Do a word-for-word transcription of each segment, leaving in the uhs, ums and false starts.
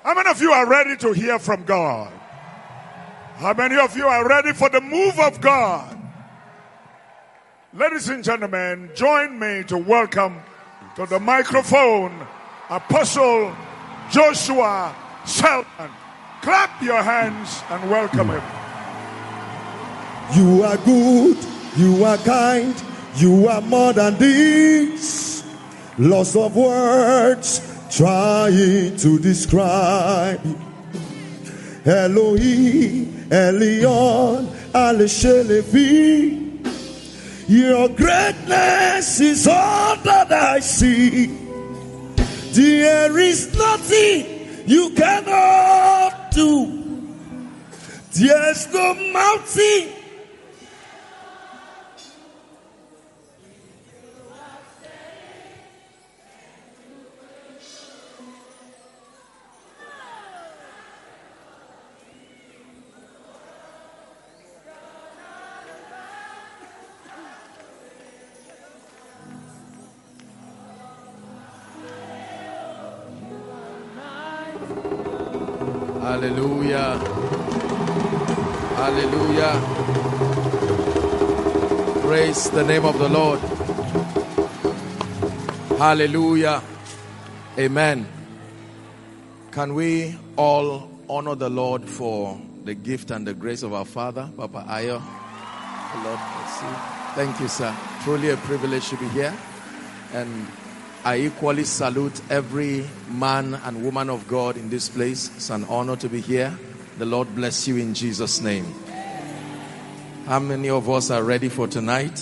How many of you are ready to hear from God? How many of you are ready for the move of God? Ladies and gentlemen, join me to welcome to the microphone Apostle Joshua Selman. Clap your hands and welcome him. You are good, you are kind, you are more than this. Lots of words trying to describe. Elohim, Elion, Aleshelevi. Your greatness is all that I see. There is nothing you cannot do. There's no mountain. Hallelujah. Hallelujah. Praise the name of the Lord. Hallelujah. Amen. Can we all honor the Lord for the gift and the grace of our Father, Papa Ayo? The Lord bless you. Thank you, sir. Truly a privilege to be here. And I equally salute every man and woman of God in this place. It's an honor to be here. The Lord bless you in Jesus' name. How many of us are ready for tonight?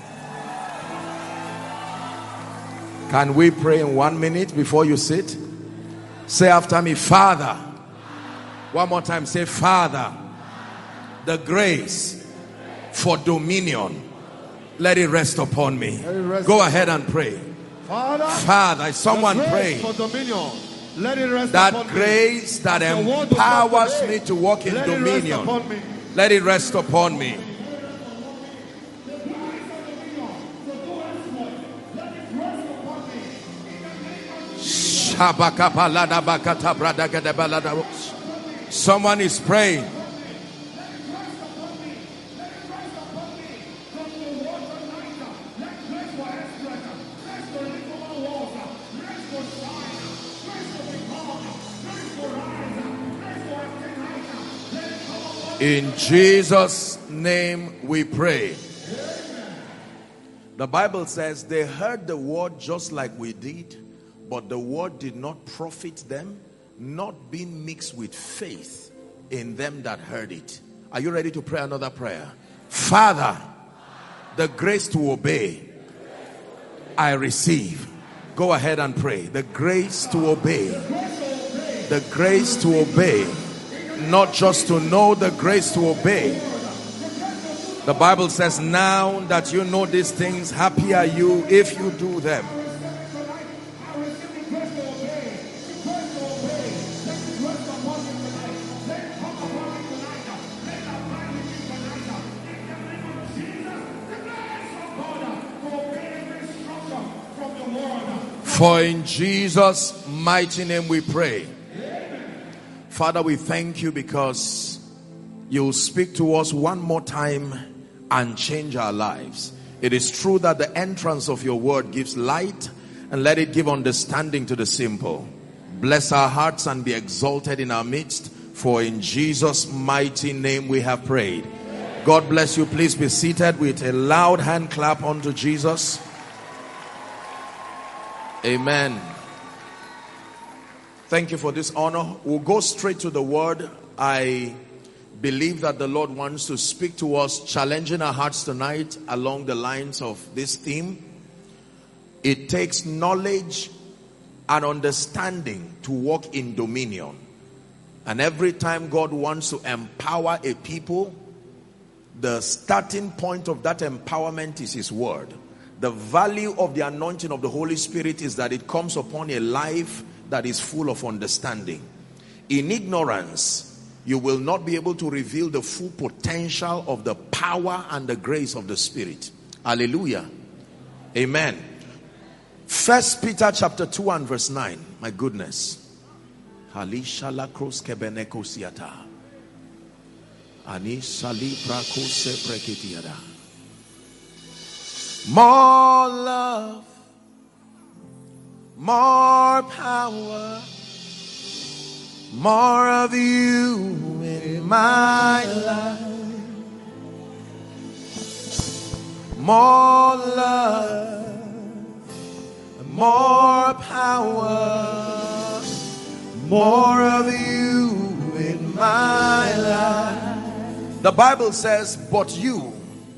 Can we pray in one minute before you sit? Say after me, Father. One more time, say, Father. The grace for dominion, let it rest upon me. Go ahead and pray. Father, Father, someone pray. For dominion, let it rest that upon grace me. that empowers me to walk in let dominion, it rest upon me. let it rest upon me. Someone is praying. In Jesus' name we pray. The Bible says they heard the word just like we did, but the word did not profit them, not being mixed with faith in them that heard it. Are you ready to pray another prayer? Father, the grace to obey, I receive. Go ahead and pray. The grace to obey. The grace to obey. Not just to know, the grace to obey. The Bible says, now that you know these things, happy are you if you do them. For in Jesus' mighty name we pray. Father, we thank you because you'll speak to us one more time and change our lives. It is true that the entrance of your word gives light, and let it give understanding to the simple. Bless our hearts and be exalted in our midst, for in Jesus' mighty name we have prayed. God bless you. Please be seated with a loud hand clap unto Jesus. Amen. Thank you for this honor. We'll go straight to the word. I believe that the Lord wants to speak to us, challenging our hearts tonight along the lines of this theme. It takes knowledge and understanding to walk in dominion. And every time God wants to empower a people, the starting point of that empowerment is His word. The value of the anointing of the Holy Spirit is that it comes upon a life that is full of understanding. In ignorance, you will not be able to reveal the full potential of the power and the grace of the Spirit. Hallelujah. Amen. First Peter chapter two and verse nine. My goodness. Halisha la cruz kebeneko siata. Ani sali prakose prekitiada. More love, more power, more of you in my life. More love, more power, more of you in my life. The Bible says, but you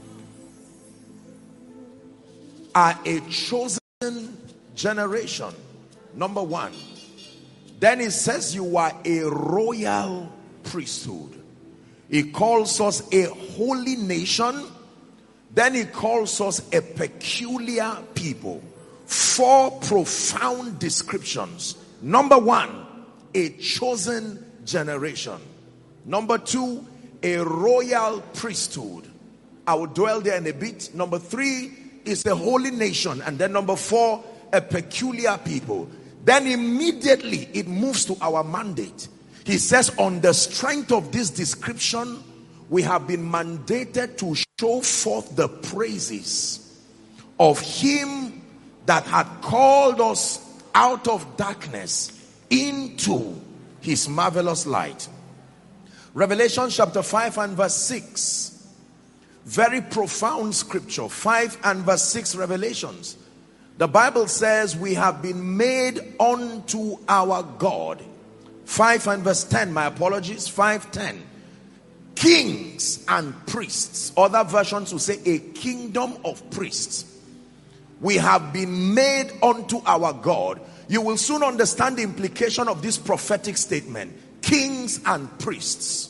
are a chosen generation. Number one. Then it says you are a royal priesthood. He calls us a holy nation. Then he calls us a peculiar people. Four profound descriptions. Number one, a chosen generation. Number two, a royal priesthood. I will dwell there in a bit. Number three is a holy nation. And then number four, a peculiar people. Then immediately it moves to our mandate. He says, on the strength of this description, we have been mandated to show forth the praises of him that had called us out of darkness into his marvelous light. Revelation chapter five and verse six. Very profound scripture. five and verse six Revelations. The Bible says we have been made unto our God. five and verse ten, my apologies, five ten. Kings and priests. Other versions will say a kingdom of priests. We have been made unto our God. You will soon understand the implication of this prophetic statement. Kings and priests.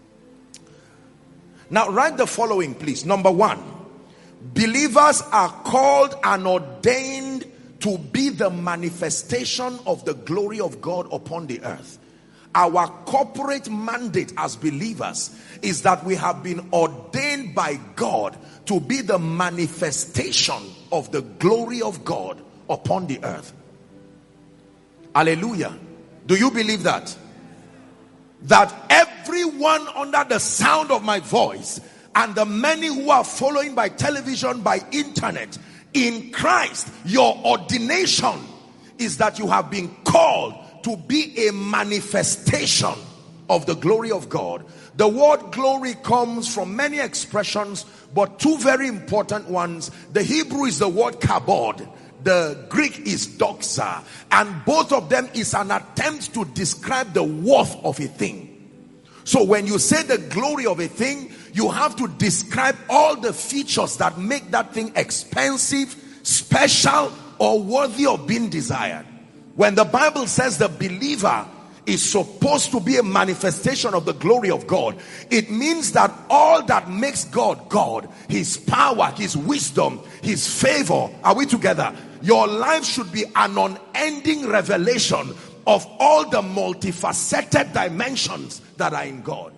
Now write the following, please. Number one. Believers are called and ordained to be the manifestation of the glory of God upon the earth. Our corporate mandate as believers is that we have been ordained by God to be the manifestation of the glory of God upon the earth. Hallelujah. Do you believe that? That everyone under the sound of my voice and the many who are following by television, by internet, in Christ, your ordination is that you have been called to be a manifestation of the glory of God. The word glory comes from many expressions, but two very important ones. The Hebrew is the word kabod. The Greek is doxa. And both of them is an attempt to describe the worth of a thing. So when you say the glory of a thing, you have to describe all the features that make that thing expensive, special, or worthy of being desired. When the Bible says the believer is supposed to be a manifestation of the glory of God, it means that all that makes God God, his power, his wisdom, his favor, are we together? Your life should be an unending revelation of all the multifaceted dimensions that are in God.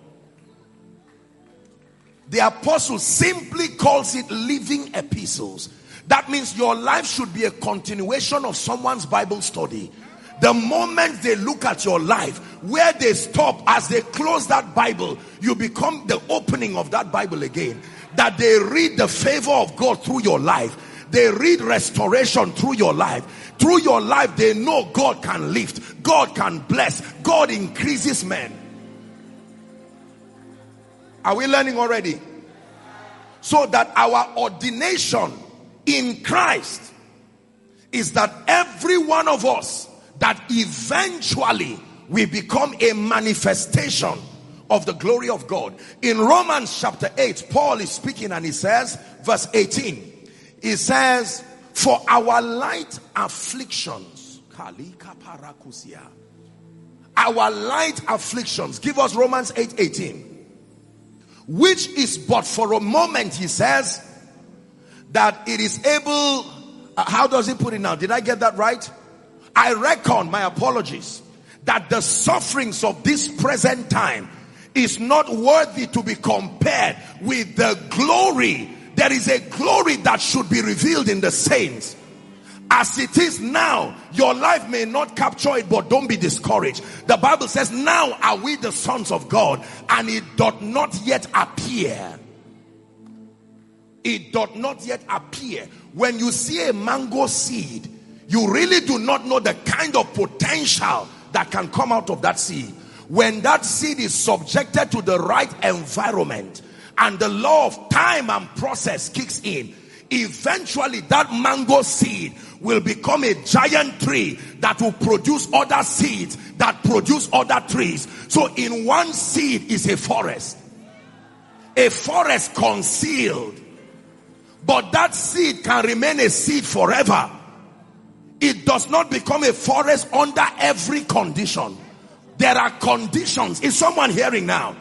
The apostle simply calls it living epistles. That means your life should be a continuation of someone's Bible study. The moment they look at your life, where they stop, as they close that Bible, you become the opening of that Bible again. That they read the favor of God through your life. They read restoration through your life. Through your life, they know God can lift, God can bless, God increases men. Are we learning already? So that our ordination in Christ is that every one of us, that eventually we become a manifestation of the glory of God. In Romans chapter eight, Paul is speaking and he says, verse eighteen, he says, for our light afflictions, our light afflictions, give us Romans eight eighteen, which is but for a moment, he says, that it is able, uh, how does he put it now? Did I get that right? I reckon, my apologies, that the sufferings of this present time is not worthy to be compared with the glory. There is a glory that should be revealed in the saints. As it is now, your life may not capture it, but don't be discouraged. The Bible says, now are we the sons of God, and it doth not yet appear. It doth not yet appear. When you see a mango seed, you really do not know the kind of potential that can come out of that seed. When that seed is subjected to the right environment and the law of time and process kicks in, eventually that mango seed will become a giant tree that will produce other seeds that produce other trees. So in one seed is a forest. A forest concealed. But that seed can remain a seed forever. It does not become a forest under every condition. There are conditions. Is someone hearing now?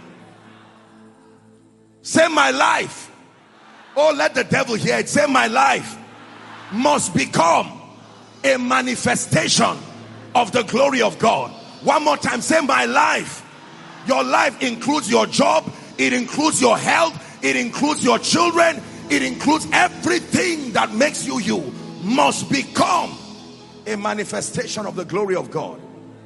Say, my life. Oh, let the devil hear it. Say, my life must become a manifestation of the glory of God. One more time. Say, my life. Your life includes your job. It includes your health. It includes your children. It includes everything that makes you you. Must become a manifestation of the glory of God.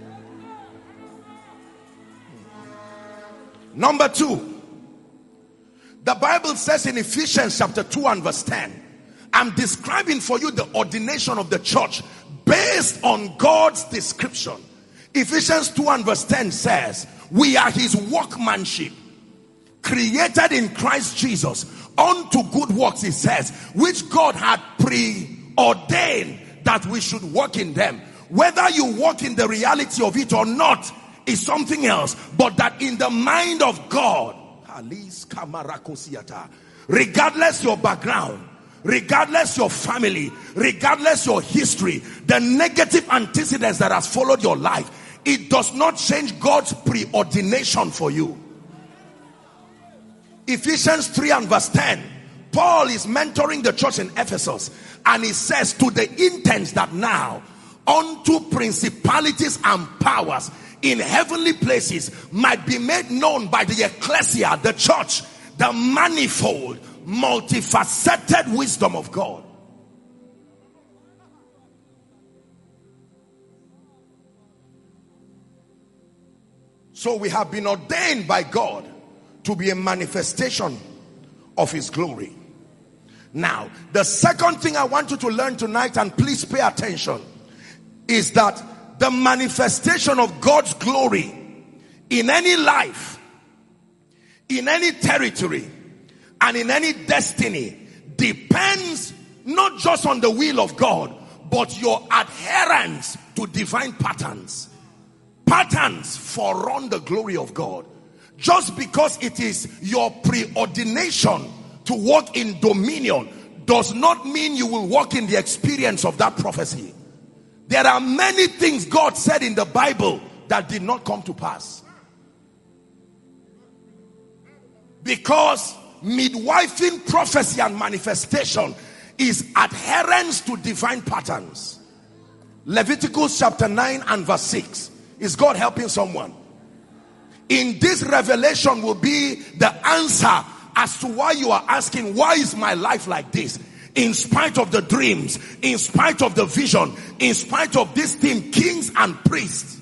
Number two, the Bible says in Ephesians chapter two and verse ten, I'm describing for you the ordination of the church based on God's description. Ephesians two and verse ten says, we are his workmanship, created in Christ Jesus unto good works, it says, which God had preordained that we should walk in them. Whether you walk in the reality of it or not is something else, but that in the mind of God, regardless your background, regardless your family, regardless your history, the negative antecedents that has followed your life, it does not change God's preordination for you. Ephesians three and verse ten, Paul is mentoring the church in Ephesus, and he says, to the intent that now unto principalities and powers in heavenly places might be made known by the ecclesia, the church, the manifold, multifaceted wisdom of God. So we have been ordained by God to be a manifestation of his glory. Now, the second thing I want you to learn tonight, and please pay attention, is that the manifestation of God's glory in any life, in any territory, and in any destiny depends not just on the will of God, but your adherence to divine patterns. Patterns forerun the glory of God. Just because it is your preordination to walk in dominion does not mean you will walk in the experience of that prophecy. There are many things God said in the Bible that did not come to pass. Because midwifing prophecy and manifestation is adherence to divine patterns. Leviticus chapter nine and verse six. Is God helping someone? In this revelation will be the answer as to why you are asking, why is my life like this? In spite of the dreams, in spite of the vision, in spite of this theme, kings and priests.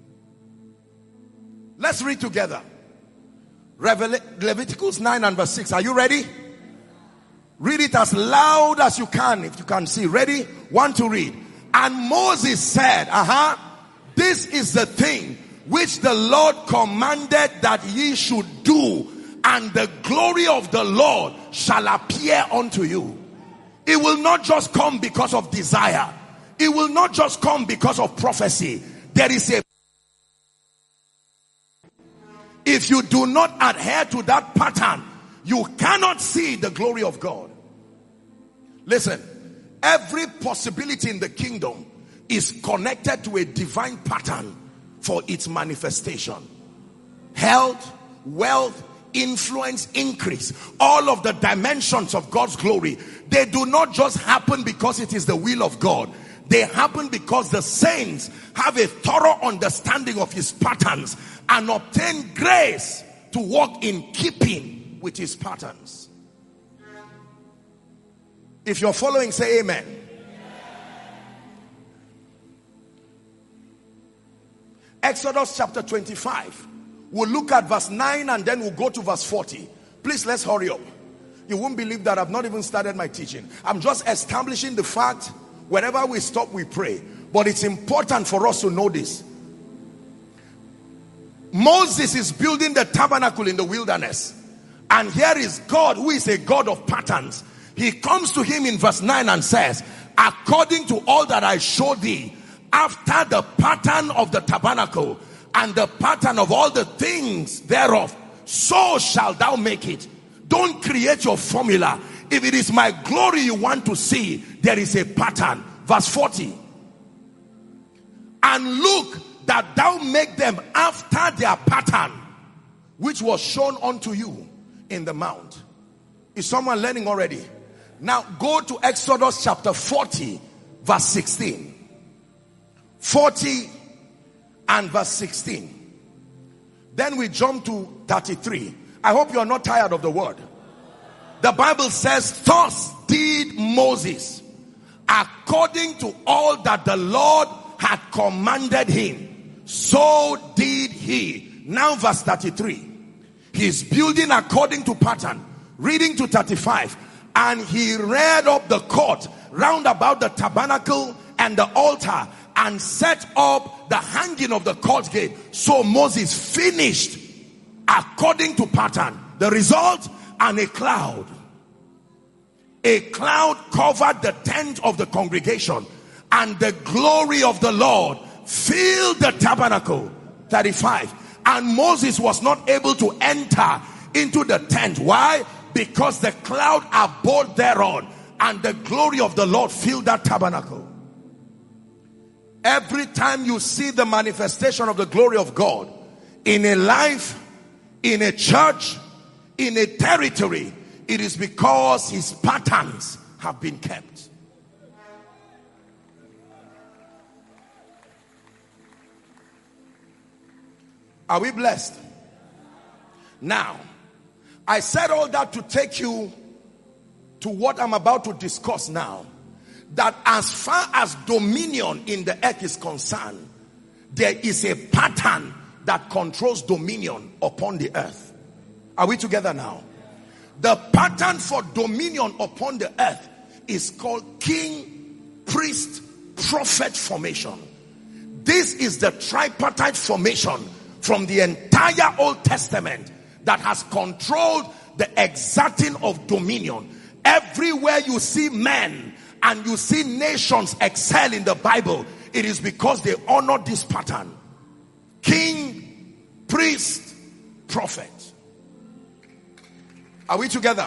Let's read together. Revel- Leviticus nine and verse six. Are you ready? Read it as loud as you can, if you can see. Ready? One to read. And Moses said, uh-huh, this is the thing which the Lord commanded that ye should do, and the glory of the Lord shall appear unto you. It will not just come because of desire. It will not just come because of prophecy. There is a... If you do not adhere to that pattern, you cannot see the glory of God. Listen, every possibility in the kingdom is connected to a divine pattern for its manifestation. Health, wealth, influence, increase, all of the dimensions of God's glory, they do not just happen because it is the will of God. They happen because the saints have a thorough understanding of his patterns and obtain grace to walk in keeping with his patterns. If you're following, say amen. Exodus chapter twenty-five. We'll look at verse nine and then we'll go to verse forty. Please, let's hurry up. You won't believe that I've not even started my teaching. I'm just establishing the fact. Whenever we stop, we pray. But it's important for us to know this. Moses is building the tabernacle in the wilderness. And here is God, who is a God of patterns. He comes to him in verse nine and says, according to all that I showed thee, after the pattern of the tabernacle and the pattern of all the things thereof, so shalt thou make it. Don't create your formula. If it is my glory you want to see, there is a pattern. Verse forty. And look that thou make them after their pattern, which was shown unto you in the mount. Is someone learning already? Now go to Exodus chapter forty, verse sixteen. forty and verse sixteen. Then we jump to thirty-three. I hope you are not tired of the word. The Bible says, thus did Moses, according to all that the Lord had commanded him, so did he. Now verse thirty-three. He's building according to pattern. Reading to thirty-five. And he reared up the court round about the tabernacle and the altar, and set up the hanging of the court gate. So Moses finished according to pattern. The result, and a cloud. A cloud covered the tent of the congregation, and the glory of the Lord filled the tabernacle. thirty-five. And Moses was not able to enter into the tent. Why? Because the cloud abode thereon, and the glory of the Lord filled that tabernacle. Every time you see the manifestation of the glory of God in a life, in a church, in a territory, it is because his patterns have been kept. Are we blessed? Now, I said all that to take you to what I'm about to discuss now. That as far as dominion in the earth is concerned, there is a pattern that controls dominion upon the earth. Are we together now? The pattern for dominion upon the earth is called king, priest, prophet formation. This is the tripartite formation from the entire Old Testament that has controlled the exerting of dominion. Everywhere you see men and you see nations excel in the Bible, it is because they honor this pattern. King, priest, prophet. Are we together?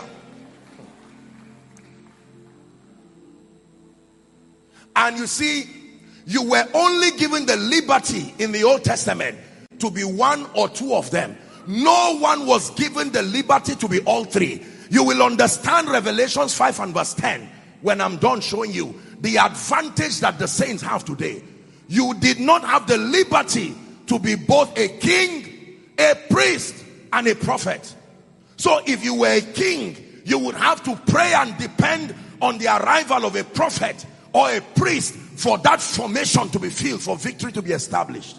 And you see, you were only given the liberty in the Old Testament to be one or two of them. No one was given the liberty to be all three. You will understand Revelations five and verse ten when I'm done showing you the advantage that the saints have today. You did not have the liberty to be both a king, a priest, and a prophet. So if you were a king, you would have to pray and depend on the arrival of a prophet or a priest for that formation to be filled, for victory to be established.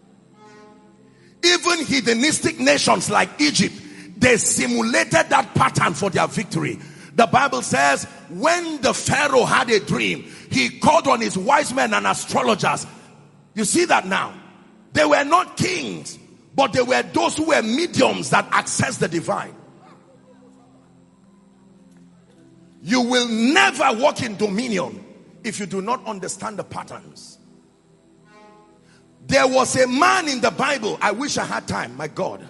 Even heathenistic nations like Egypt, they simulated that pattern for their victory. The Bible says when the Pharaoh had a dream, he called on his wise men and astrologers. You see that now? They were not kings, but they were those who were mediums that accessed the divine. You will never walk in dominion if you do not understand the patterns. There was a man in the Bible. I wish I had time, my God.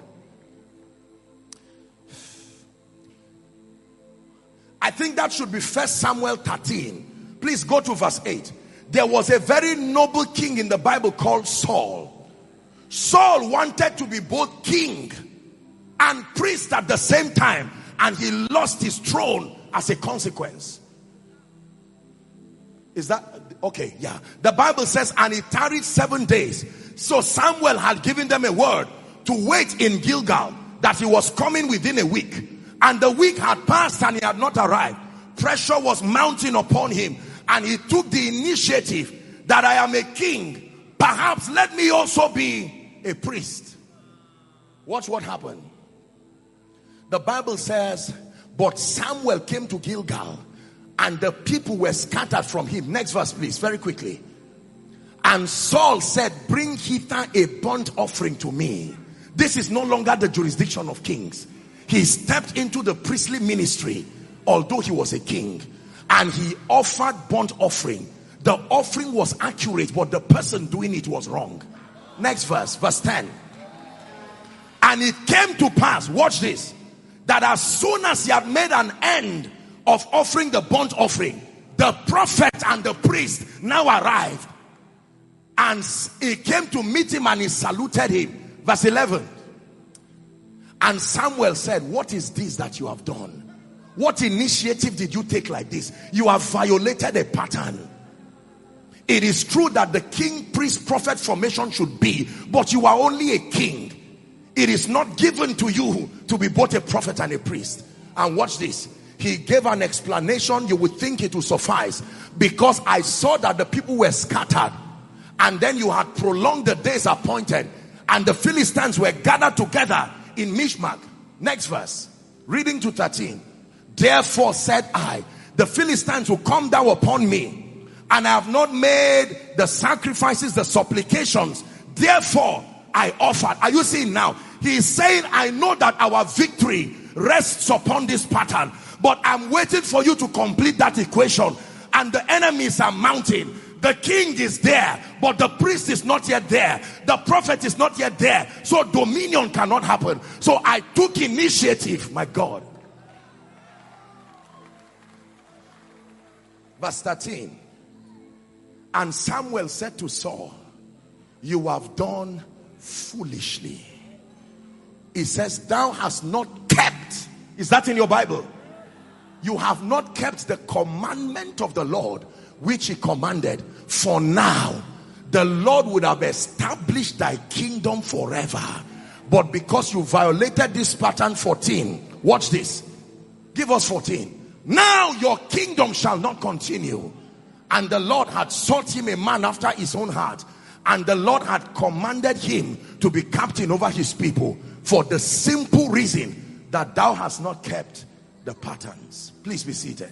I think that should be First Samuel thirteen. Please go to verse eight. There was a very noble king in the Bible called Saul. Saul wanted to be both king and priest at the same time, and he lost his throne as a consequence. Is that okay? Yeah. The Bible says, and he tarried seven days. So Samuel had given them a word to wait in Gilgal, that he was coming within a week. And the week had passed and he had not arrived. Pressure was mounting upon him, and he took the initiative that I am a king. Perhaps let me also be a priest. Watch what happened. The Bible says, but Samuel came to Gilgal, and the people were scattered from him. Next verse, please, very quickly. And Saul said, bring hither a burnt offering to me. This is no longer the jurisdiction of kings. He stepped into the priestly ministry, although he was a king, and he offered burnt offering. The offering was accurate, but the person doing it was wrong. Next verse, verse ten. And it came to pass, watch this, that as soon as he had made an end of offering the burnt offering, the prophet and the priest now arrived. And he came to meet him and he saluted him. Verse eleven. And Samuel said, what is this that you have done? What initiative did you take like this? You have violated a pattern. It is true that the king, priest, prophet formation should be, but you are only a king. It is not given to you to be both a prophet and a priest. And watch this. He gave an explanation. You would think it would suffice. Because I saw that the people were scattered. And then you had prolonged the days appointed. And the Philistines were gathered together in Mishmak. Next verse. Reading to thirteen. Therefore said I, the Philistines will come down upon me. And I have not made the sacrifices, the supplications. Therefore I offered. Are you seeing now? He is saying, I know that our victory rests upon this pattern. But I'm waiting for you to complete that equation. And the enemies are mounting. The king is there, but the priest is not yet there. The prophet is not yet there. So dominion cannot happen. So I took initiative, my God. Verse thirteen. And Samuel said to Saul, you have done foolishly. He says, thou hast not kept. Is that in your Bible? You have not kept the commandment of the Lord, which he commanded. For now, the Lord would have established thy kingdom forever. But because you violated this pattern, fourteen. Watch this. Give us fourteen. Now your kingdom shall not continue. And the Lord had sought him a man after his own heart. And the Lord had commanded him to be captain over his people. For the simple reason that thou hast not kept the patterns. Please be seated.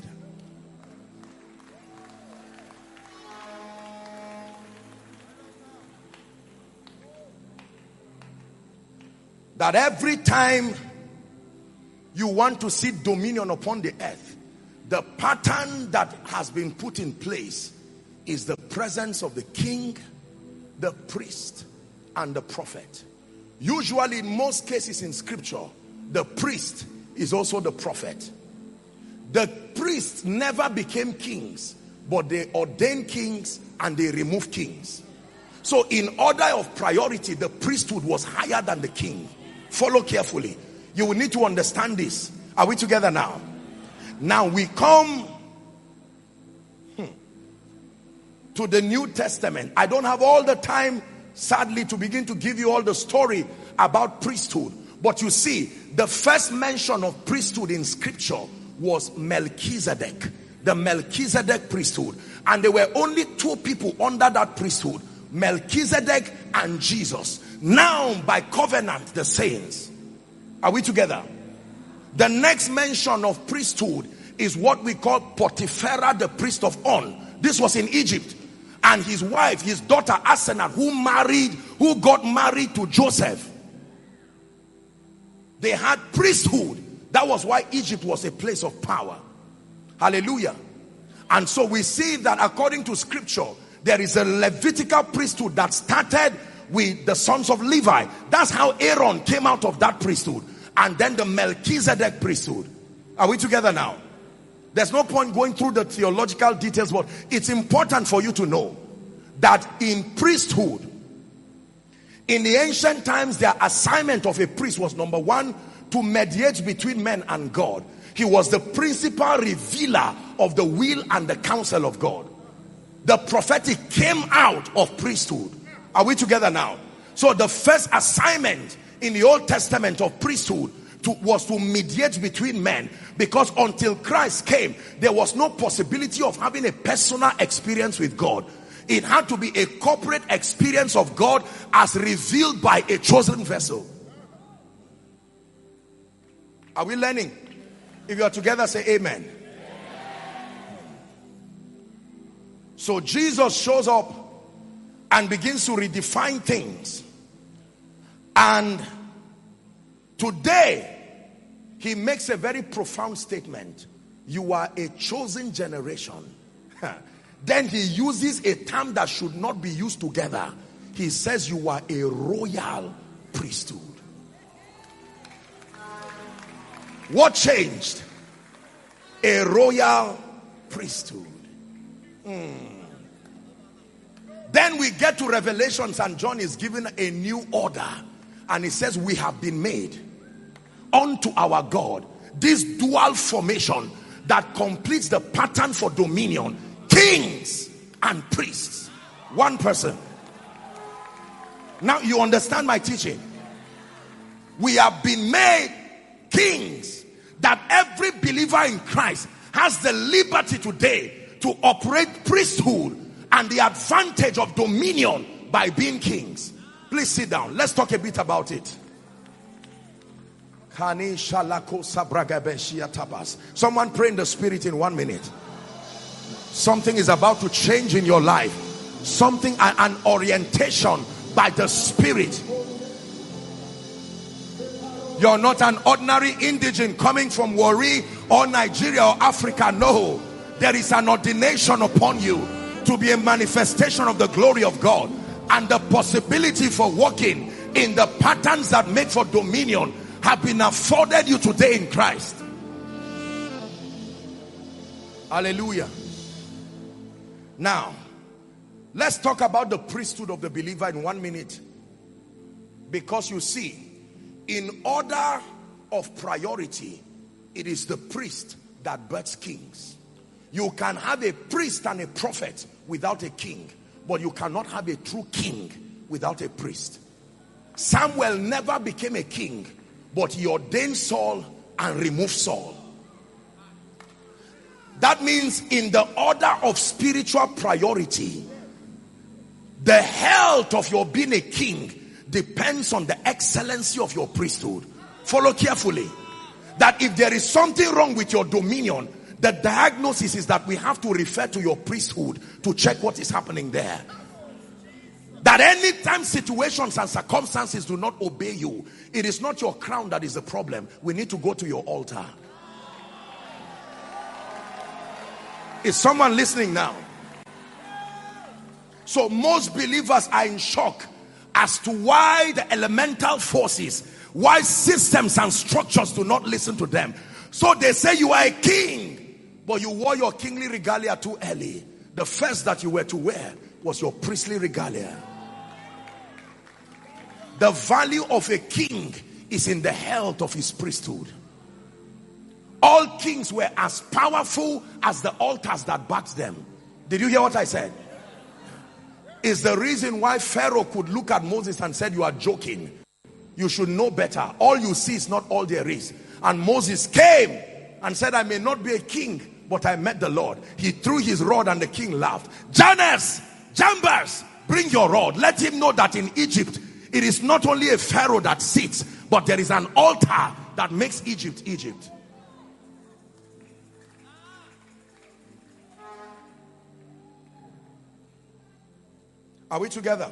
That every time you want to see dominion upon the earth, the pattern that has been put in place is the presence of the king, the priest, and the prophet. Usually, in most cases in scripture, the priest is also the prophet. The priests never became kings, but they ordained kings and they removed kings. So in order of priority, the priesthood was higher than the king. Follow carefully. You will need to understand this. Are we together now? Now we come hmm, to the New Testament. I don't have all the time, sadly, to begin to give you all the story about priesthood. But you see, the first mention of priesthood in scripture was Melchizedek. The Melchizedek priesthood. And there were only two people under that priesthood. Melchizedek and Jesus. Now by covenant, the saints. Are we together? The next mention of priesthood is what we call Potipharah, the priest of On. This was in Egypt. And his wife, his daughter Asenath, who married, who got married to Joseph. They had priesthood. That was why Egypt was a place of power. Hallelujah. And so we see that according to scripture, there is a Levitical priesthood that started with the sons of Levi. That's how Aaron came out of that priesthood. And then the Melchizedek priesthood. Are we together now? There's no point going through the theological details, but it's important for you to know that in priesthood, in the ancient times, their assignment of a priest was, number one, to mediate between men and God. He was the principal revealer of the will and the counsel of God. The prophetic came out of priesthood. Are we together now? So the first assignment in the Old Testament of priesthood to, was to mediate between men, because until Christ came, there was no possibility of having a personal experience with God. It had to be a corporate experience of God as revealed by a chosen vessel. Are we learning? If you are together, say amen. So Jesus shows up and begins to redefine things. And today, he makes a very profound statement. You are a chosen generation. Then he uses a term that should not be used together. He says you are a royal priesthood. What changed? A royal priesthood. Hmm. Then we get to Revelations and John is given a new order. And he says we have been made unto our God. This dual formation that completes the pattern for dominion. Kings and priests. One person. Now you understand my teaching. We have been made kings. That every believer in Christ has the liberty today to operate priesthood and the advantage of dominion by being kings. Please sit down. Let's talk a bit about it. Someone pray in the spirit in one minute. Something is about to change in your life. Something, an orientation by the spirit. You're not an ordinary indigent coming from Warri or Nigeria or Africa. No, there is an ordination upon you to be a manifestation of the glory of God, and the possibility for walking in the patterns that make for dominion have been afforded you today in Christ. Hallelujah. Now, let's talk about the priesthood of the believer in one minute. Because you see, in order of priority, it is the priest that births kings. You can have a priest and a prophet without a king, but you cannot have a true king without a priest. Samuel never became a king, but he ordained Saul and removed Saul. That means in the order of spiritual priority, the health of your being a king depends on the excellency of your priesthood. Follow carefully. That if there is something wrong with your dominion, the diagnosis is that we have to refer to your priesthood to check what is happening there. That anytime situations and circumstances do not obey you, it is not your crown that is the problem. We need to go to your altar. Is someone listening now? So most believers are in shock as to why the elemental forces, why systems and structures do not listen to them. So they say you are a king, but you wore your kingly regalia too early. The first that you were to wear was your priestly regalia. The value of a king is in the health of his priesthood. All kings were as powerful as the altars that backed them. Did you hear what I said? Is the reason why Pharaoh could look at Moses and said, you are joking. You should know better. All you see is not all there is. And Moses came and said, I may not be a king, but I met the Lord. He threw his rod and the king laughed. Jannes, Jambres, bring your rod. Let him know that in Egypt, it is not only a Pharaoh that sits, but there is an altar that makes Egypt, Egypt. Are we together?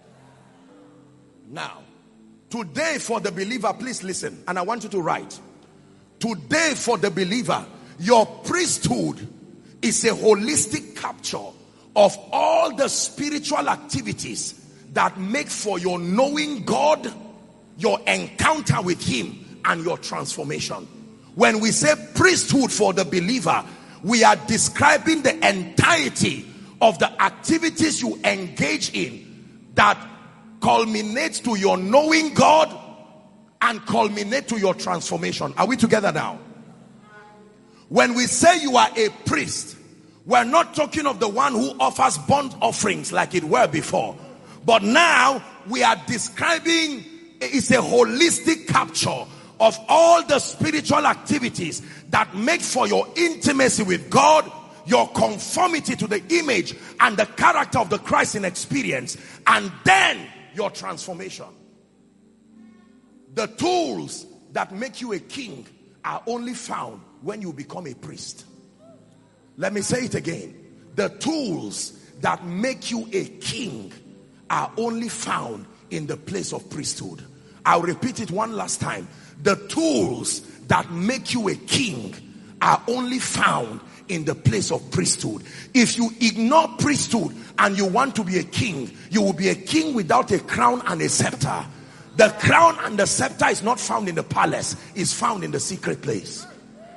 Now, today for the believer, please listen, and I want you to write. Today for the believer, your priesthood is a holistic capture of all the spiritual activities that make for your knowing God, your encounter with him, and your transformation. When we say priesthood for the believer, we are describing the entirety of the activities you engage in that culminates to your knowing God and culminate to your transformation. Are we together now? When we say you are a priest, we're not talking of the one who offers burnt offerings like it were before. But now we are describing, it's a holistic capture of all the spiritual activities that make for your intimacy with God, your conformity to the image and the character of the Christ in experience, and then your transformation. The tools that make you a king are only found when you become a priest. Let me say it again. The tools that make you a king are only found in the place of priesthood. I'll repeat it one last time. The tools that make you a king are only found in the place of priesthood. If you ignore priesthood and you want to be a king, you will be a king without a crown and a scepter. The crown and the scepter is not found in the palace, it's found in the secret place.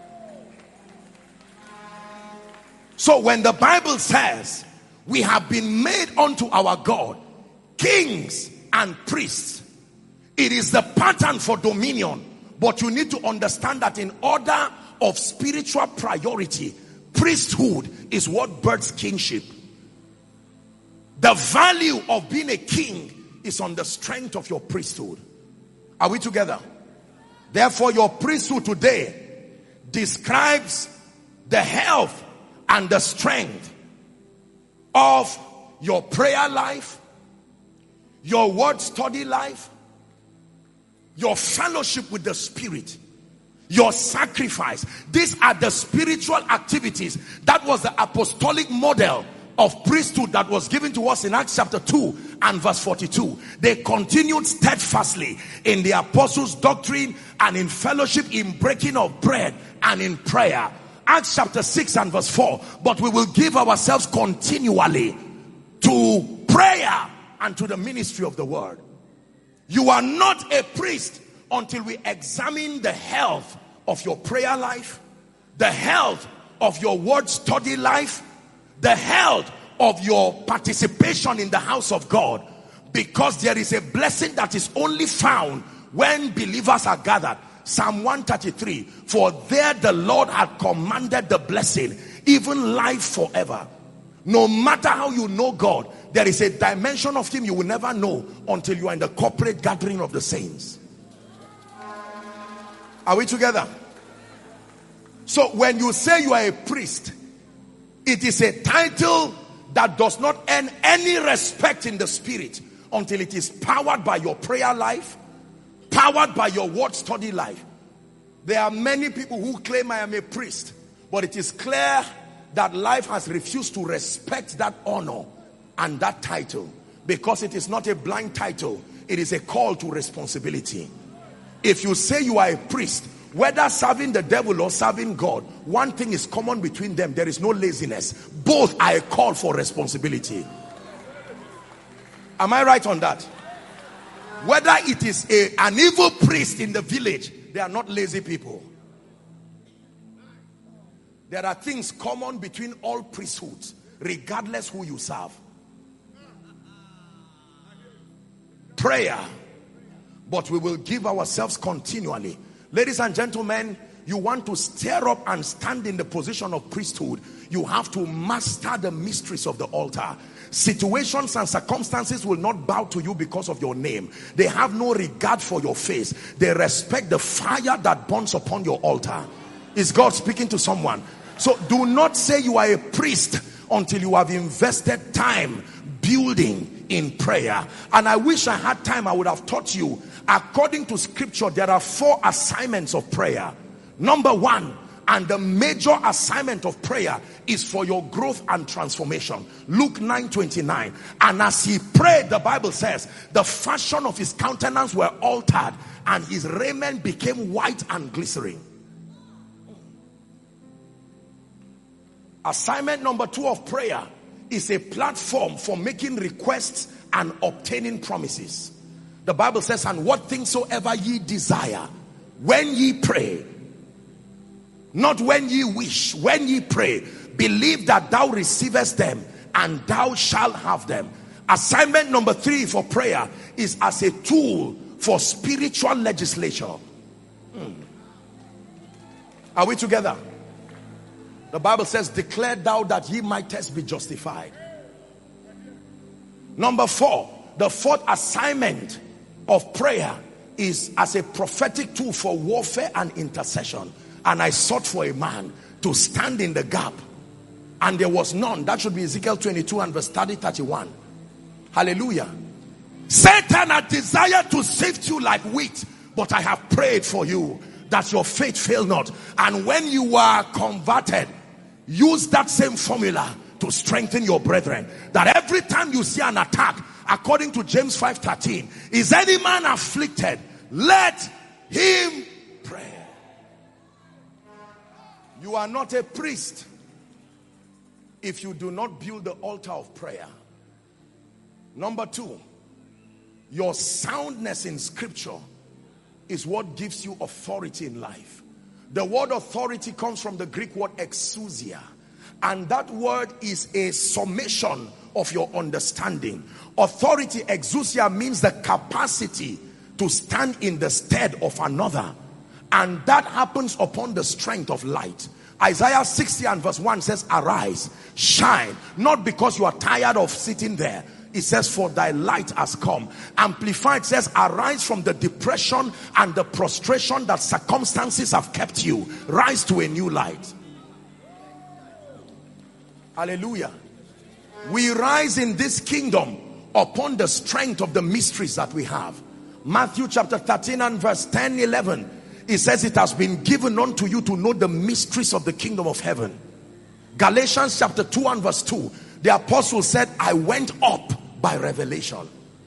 So when the Bible says we have been made unto our God kings and priests, it is the pattern for dominion. But you need to understand that in order of spiritual priority, priesthood is what births kingship. The value of being a king is on the strength of your priesthood. Are we together? Therefore, your priesthood today describes the health and the strength of your prayer life, your word study life, your fellowship with the Spirit, your sacrifice. These are the spiritual activities. That was the apostolic model of priesthood that was given to us in Acts chapter two and verse forty-two. They continued steadfastly in the apostles' doctrine and in fellowship, in breaking of bread and in prayer. Acts chapter six and verse four. But we will give ourselves continually to prayer and to the ministry of the word. You are not a priest until we examine the health of your prayer life, the health of your word study life, the health of your participation in the house of God. Because there is a blessing that is only found when believers are gathered. Psalm one thirty-three, for there the Lord had commanded the blessing, even life forever. No matter how you know God, there is a dimension of him you will never know until you are in the corporate gathering of the saints. Are we together? So when you say you are a priest, it is a title that does not earn any respect in the spirit until it is powered by your prayer life, powered by your word study life. There are many people who claim I am a priest, but it is clear that life has refused to respect that honor and that title, because it is not a blind title, it is a call to responsibility. If you say you are a priest, whether serving the devil or serving God, one thing is common between them: there is no laziness. Both are a call for responsibility. Am I right on that? Whether it is a, an evil priest in the village, they are not lazy people. There are things common between all priesthoods, regardless who you serve. Prayer, but we will give ourselves continually. Ladies and gentlemen, you want to stir up and stand in the position of priesthood, you have to master the mysteries of the altar. Situations and circumstances will not bow to you because of your name. They have no regard for your face. They respect the fire that burns upon your altar. Is God speaking to someone? So do not say you are a priest until you have invested time building in prayer. And I wish I had time, I would have taught you. According to scripture, there are four assignments of prayer. Number one, and the major assignment of prayer, is for your growth and transformation. Luke nine twenty-nine. And as he prayed, the Bible says, the fashion of his countenance were altered, and his raiment became white and glittering. Assignment number two of prayer is a platform for making requests and obtaining promises. The Bible says, and what things soever ye desire, when ye pray, not when ye wish, when ye pray, believe that thou receivest them, and thou shalt have them. Assignment number three for prayer is as a tool for spiritual legislature. Hmm. Are we together? The Bible says, declare thou that ye mightest be justified. Number four, the fourth assignment of prayer is as a prophetic tool for warfare and intercession. And I sought for a man to stand in the gap and there was none. That should be Ezekiel twenty-two and verse thirty, thirty-one. Hallelujah. Satan had desired to sift you like wheat, but I have prayed for you that your faith fail not. And when you are converted, use that same formula to strengthen your brethren. That every time you see an attack, according to James five thirteen, is any man afflicted, let him pray. You are not a priest if you do not build the altar of prayer. Number two, your soundness in scripture is what gives you authority in life. The word authority comes from the Greek word exousia, and that word is a summation of your understanding. Authority, exousia, means the capacity to stand in the stead of another, and that happens upon the strength of light. Isaiah sixty and verse one says, arise, shine, not because you are tired of sitting there. It says, for thy light has come. Amplified says, arise from the depression and the prostration that circumstances have kept you. Rise to a new light. Hallelujah. We rise in this kingdom upon the strength of the mysteries that we have. Matthew chapter thirteen and verse ten, eleven. It says, it has been given unto you to know the mysteries of the kingdom of heaven. Galatians chapter two and verse two. The apostle said, I went up by revelation.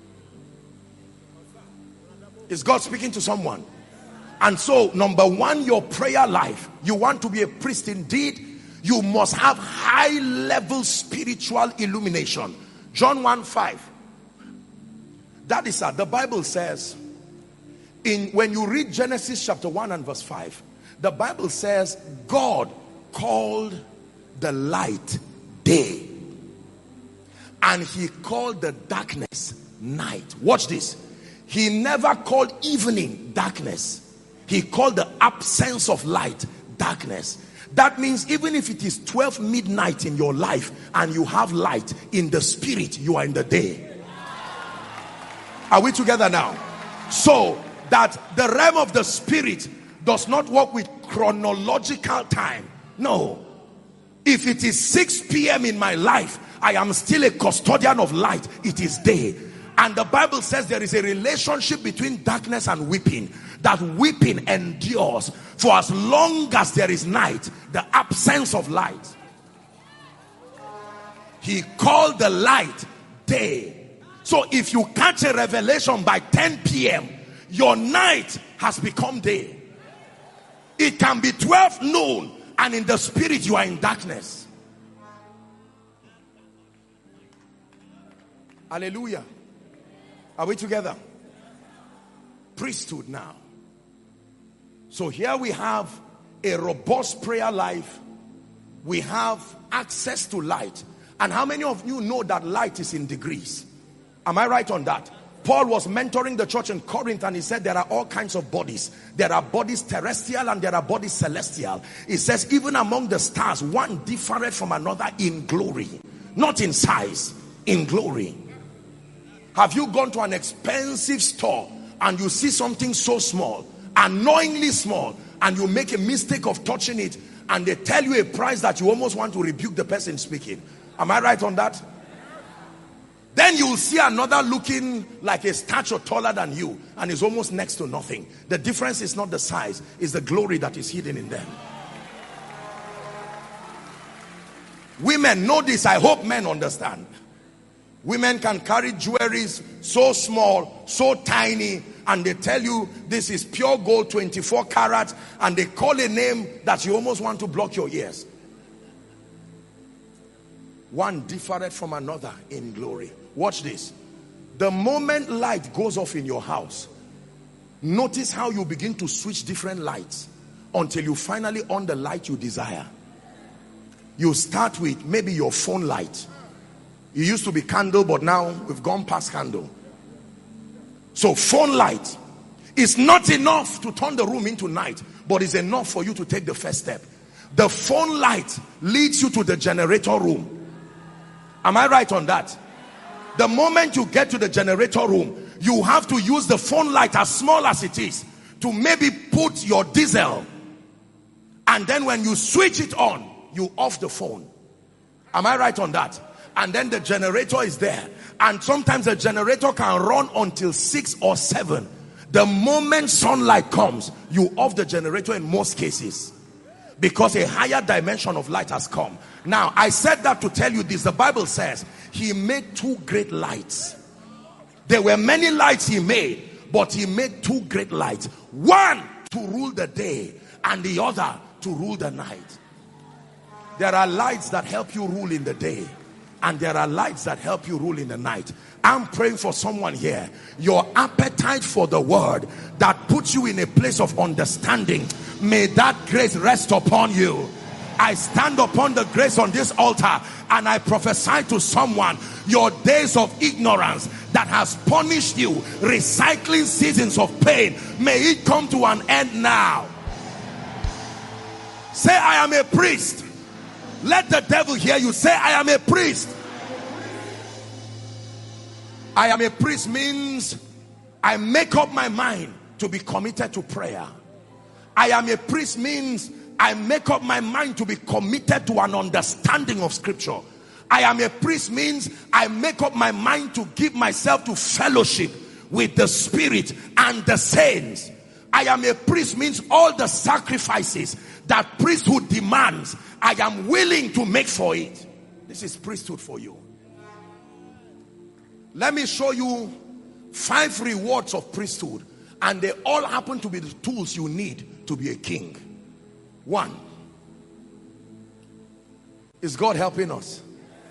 Is God speaking to someone? And so, number one, your prayer life. You want to be a priest indeed, you must have high level spiritual illumination. John one five. That is that. The Bible says, in when you read Genesis chapter one and verse five, the Bible says God called the light day, and he called the darkness night. Watch this. He never called evening darkness. He called the absence of light darkness. That means even if it is twelve midnight in your life and you have light in the spirit, you are in the day. Are we together now? So that the realm of the spirit does not work with chronological time. No. If it is six p m in my life, I am still a custodian of light. It is day. And the Bible says there is a relationship between darkness and weeping. That weeping endures for as long as there is night, the absence of light. He called the light day. So if you catch a revelation by ten p m, your night has become day. It can be twelve noon and in the spirit you are in darkness. Hallelujah. Are we together? Priesthood now. So here we have a robust prayer life. We have access to light. And how many of you know that light is in degrees? Am I right on that? Paul was mentoring the church in Corinth and he said there are all kinds of bodies. There are bodies terrestrial and there are bodies celestial. He says even among the stars, one differeth from another in glory. Not in size, in glory. Have you gone to an expensive store and you see something so small, annoyingly small, and you make a mistake of touching it and they tell you a price that you almost want to rebuke the person speaking? Am I right on that? Then you will see another looking like a stature taller than you and is almost next to nothing. The difference is not the size, it's the glory that is hidden in them. Women know this. I hope men understand. Women can carry jewelries so small, so tiny, and they tell you this is pure gold, twenty-four carats, and they call a name that you almost want to block your ears. One differeth from another in glory. Watch this. The moment light goes off in your house, notice how you begin to switch different lights until you finally on the light you desire. You start with maybe your phone light. It used to be candle, but now we've gone past candle. So phone light is not enough to turn the room into night, but is enough for you to take the first step. The phone light leads you to the generator room. Am I right on that? The moment you get to the generator room, you have to use the phone light, as small as it is, to maybe put your diesel. And then when you switch it on, you off the phone. Am I right on that? And then the generator is there. And sometimes the generator can run until six or seven. The moment sunlight comes, you off the generator in most cases, because a higher dimension of light has come. Now, I said that to tell you this. The Bible says he made two great lights. There were many lights he made, but he made two great lights. One to rule the day, and the other to rule the night. There are lights that help you rule in the day, and there are lights that help you rule in the night. I'm praying for someone here. Your appetite for the word that puts you in a place of understanding, may that grace rest upon you. I stand upon the grace on this altar and I prophesy to someone, your days of ignorance that has punished you, recycling seasons of pain, may it come to an end now. Say, I am a priest. Let the devil hear you. Say, I am a priest. I am a priest means I make up my mind to be committed to prayer. I am a priest means I make up my mind to be committed to an understanding of scripture. I am a priest means I make up my mind to give myself to fellowship with the Spirit and the saints. I am a priest means all the sacrifices that priesthood demands, I am willing to make for it. This is priesthood for you. Let me show you five rewards of priesthood, and they all happen to be the tools you need to be a king. One, is God helping us?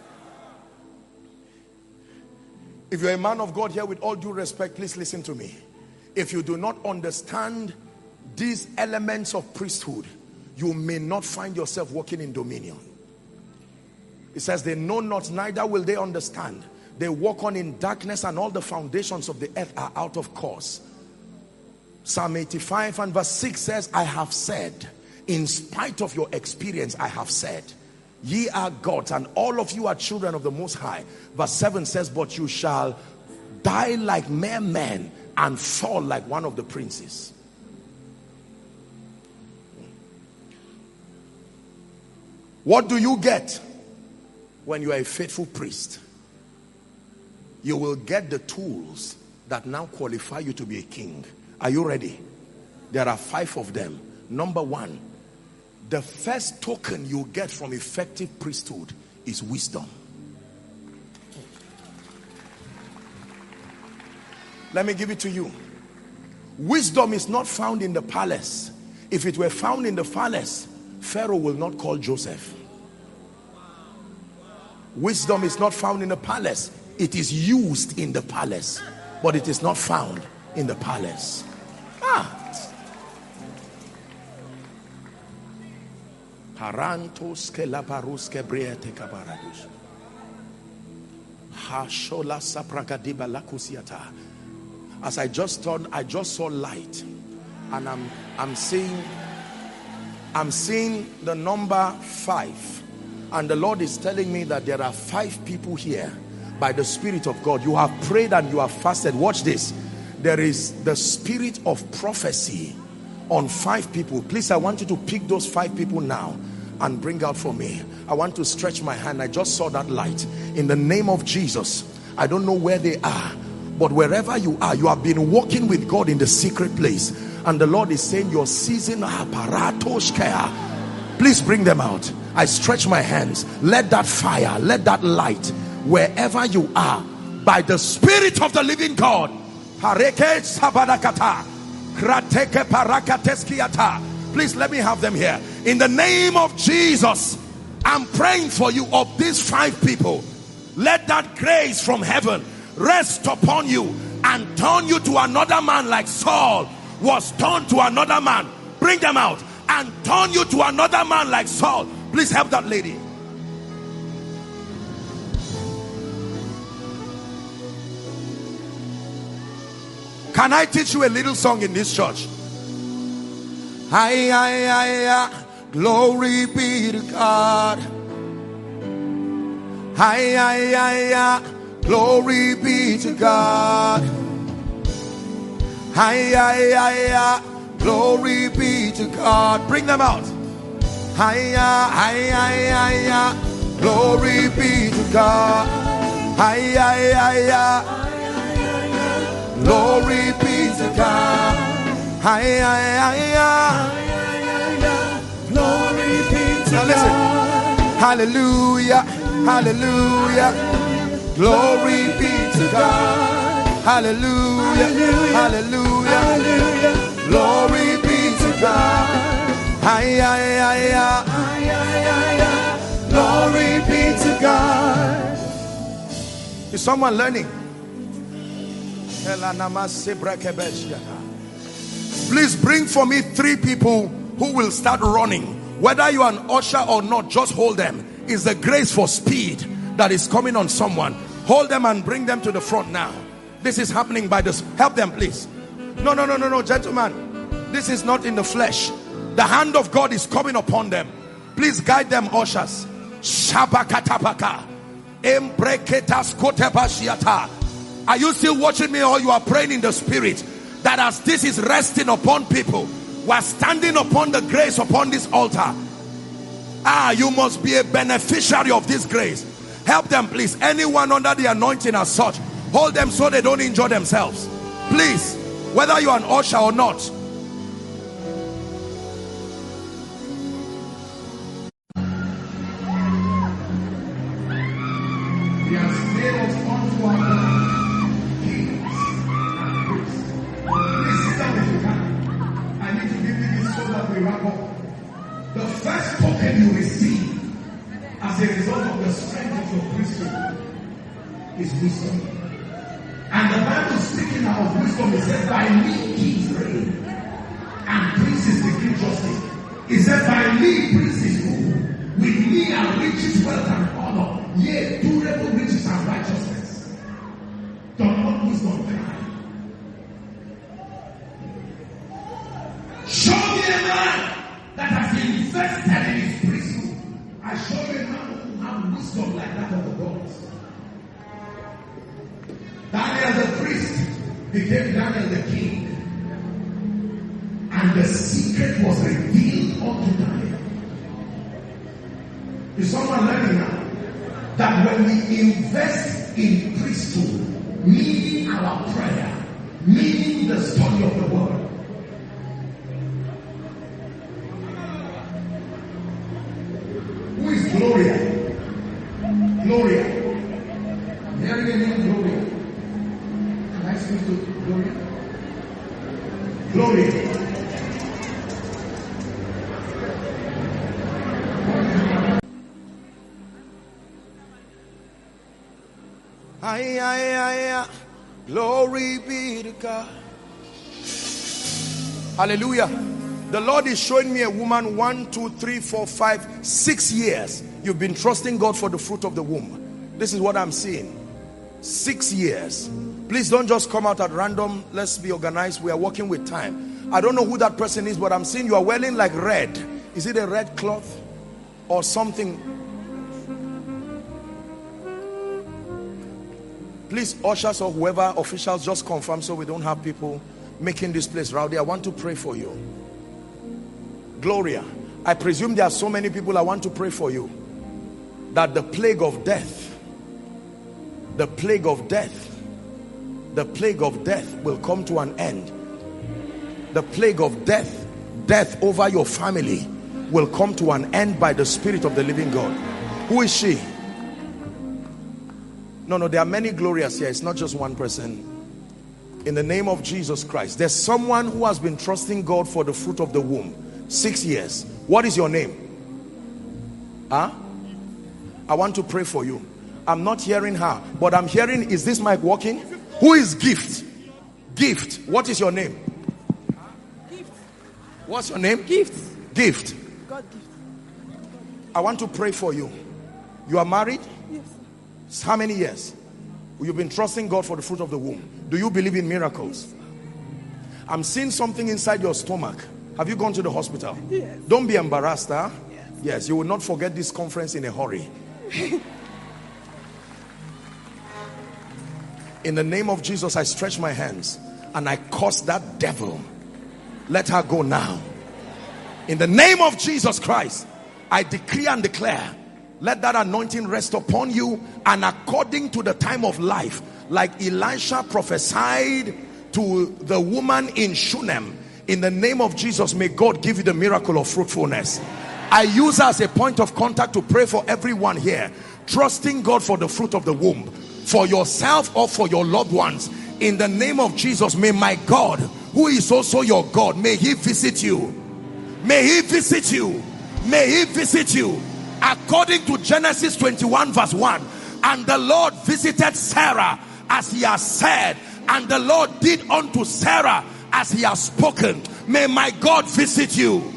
If you're a man of God here, with all due respect, please listen to me. If you do not understand these elements of priesthood, you may not find yourself walking in dominion. It says they know not, neither will they understand. They walk on in darkness, and all the foundations of the earth are out of course. Psalm eighty-five and verse six says, I have said, in spite of your experience, I have said, ye are gods, and all of you are children of the Most High. Verse seven says, but you shall die like mere men and fall like one of the princes. What do you get when you are a faithful priest? You will get the tools that now qualify you to be a king. Are you ready? There are five of them. Number one, the first token you get from effective priesthood is wisdom. Let me give it to you. Wisdom is not found in the palace. If it were found in the palace, Pharaoh will not call Joseph. Wisdom is not found in the palace. It is used in the palace, but it is not found in the palace. Ah. As I just thought, I just saw light, and I'm I'm seeing I'm seeing the number five, and the Lord is telling me that there are five people here by the Spirit of God. You have prayed and you have fasted. Watch this. There is the spirit of prophecy on five people. Please, I want you to pick those five people now and bring out for me. I want to stretch my hand. I just saw that light. In the name of Jesus, I don't know where they are, but wherever you are, you have been walking with God in the secret place, and the Lord is saying your season, please bring them out. I stretch my hands. Let that fire, let that light, wherever you are, by the Spirit of the living God, please let me have them here. In the name of Jesus, I'm praying for you. Of these five people, let that grace from heaven rest upon you and turn you to another man, like Saul was turned to another man. Bring them out. And turn you to another man like Saul. Please help that lady. Can I teach you a little song in this church? Hi, hi, hi, hi. Glory be to God. Hi, hi, hi, hi. Glory be to God. Hi, hi, hi, hi. Glory be to God. Bring them out. Hi, hi, hi, hi, hi. Glory be to God. Ay, ay, ay, ay. Glory be to God. Ay, ay, ay, ay. Glory be to Now listen. God. Hallelujah. Hallelujah. Glory be to God. Hallelujah. Hallelujah. Hallelujah. Glory be to God. Ay, ay, ay, ay. Glory be to God. Is someone learning? Please bring for me three people who will start running. Whether you are an usher or not, just hold them. It's the grace for speed that is coming on someone. Hold them and bring them to the front now. This is happening by this. Help them, please. No, no, no, no, no, gentlemen. This is not in the flesh. The hand of God is coming upon them. Please guide them, ushers. Shabakatapaka. Are you still watching me, or you are praying in the spirit? That as this is resting upon people, we are standing upon the grace upon this altar. Ah, you must be a beneficiary of this grace. Help them, please. Anyone under the anointing as such, hold them so they don't injure themselves. Please, whether you are an usher or not. He has made us unto our God kings and priests. Please sit down if you can. I need to give you this so that we wrap up. The first token you receive as a result of the strength of your priesthood is wisdom. And the Bible speaking now of wisdom, it said, by me kings reign and princes decree justice. It said, by me princes rule. With me are riches, wealth, and honor. Yea, durable riches and righteousness. Does not wisdom cry? Show me a man that has invested in his priesthood. I show you a man who has wisdom like that of the gods. Daniel the priest became Daniel the king. And the secret was revealed unto Daniel. Is someone learning now? That when we invest in priesthood, meaning our prayer, meaning the study of the word, who is Gloria? Gloria. I'm hearing the name Gloria. Can I speak to Gloria? Gloria. Ay, ay, ay, ay. Glory be to God. Hallelujah. The Lord is showing me a woman, one, two, three, four, five, six years. You've been trusting God for the fruit of the womb. This is what I'm seeing. Six years. Please don't just come out at random. Let's be organized. We are working with time. I don't know who that person is, but I'm seeing you are wearing like red. Is it a red cloth or something? Please, ushers or whoever, officials, just confirm so we don't have people making this place rowdy. I want to pray for you. Gloria, I presume there are so many people. I want to pray for you that the plague of death, the plague of death, the plague of death will come to an end. The plague of death, death over your family will come to an end by the Spirit of the living God. Who is she? No, no, there are many Glorias here. It's not just one person. In the name of Jesus Christ, there's someone who has been trusting God for the fruit of the womb. Six years. What is your name? Huh? I want to pray for you. I'm not hearing her, but I'm hearing, is this mic working? Who is Gift? Gift. What is your name? Gift. What's your name? Gift. Gift. God gift. I want to pray for you. You are married? Yes. How many years? You've been trusting God for the fruit of the womb. Do you believe in miracles? I'm seeing something inside your stomach. Have you gone to the hospital? Yes. Don't be embarrassed, huh? Yes. Yes, you will not forget this conference in a hurry. In the name of Jesus, I stretch my hands and I curse that devil. Let her go now. In the name of Jesus Christ, I decree and declare let that anointing rest upon you, and according to the time of life, like Elisha prophesied to the woman in Shunem, in the name of Jesus, may God give you the miracle of fruitfulness. I use as a point of contact to pray for everyone here, trusting God for the fruit of the womb, for yourself or for your loved ones. In the name of Jesus, may my God, who is also your God, may he visit you. May he visit you. May he visit you. According to Genesis twenty-one verse one, and the Lord visited Sarah as he has said, and the Lord did unto Sarah as he has spoken. May my God visit you.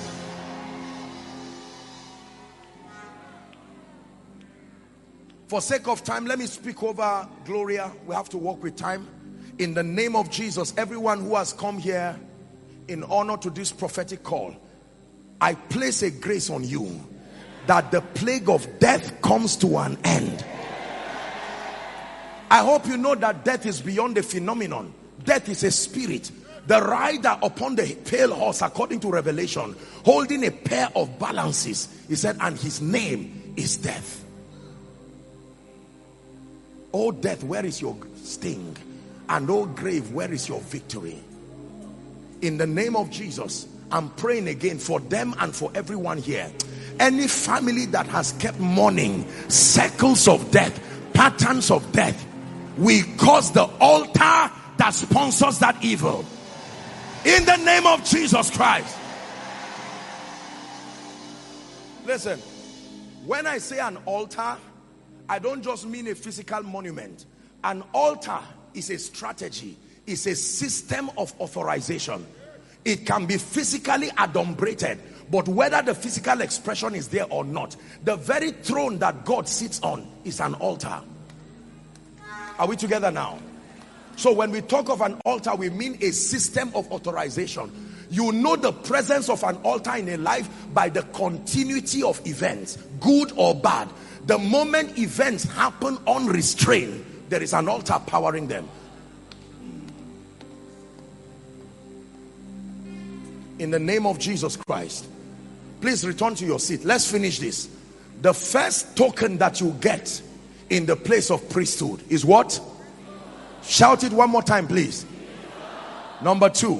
For sake of time, let me speak over Gloria. We have to work with time. In the name of Jesus, everyone who has come here in honor to this prophetic call, I place a grace on you that the plague of death comes to an end. I hope you know that death is beyond a phenomenon. Death is a spirit. The rider upon the pale horse, according to Revelation, holding a pair of balances, he said, and his name is death. Oh death, where is your sting? And oh grave, where is your victory? In the name of Jesus, I'm praying again for them and for everyone here. Any family that has kept mourning circles of death, patterns of death, we cause the altar that sponsors that evil. In the name of Jesus Christ. Listen, when I say an altar, I don't just mean a physical monument. An altar is a strategy, is a system of authorization. It can be physically adumbrated, but whether the physical expression is there or not, the very throne that God sits on is an altar. Are we together now? So when we talk of an altar, we mean a system of authorization. You know the presence of an altar in a life by the continuity of events, good or bad. The moment events happen unrestrained, there is an altar powering them. In the name of Jesus Christ, please return to your seat. Let's finish this. The first token that you get in the place of priesthood is what? Shout it one more time, please. Number two,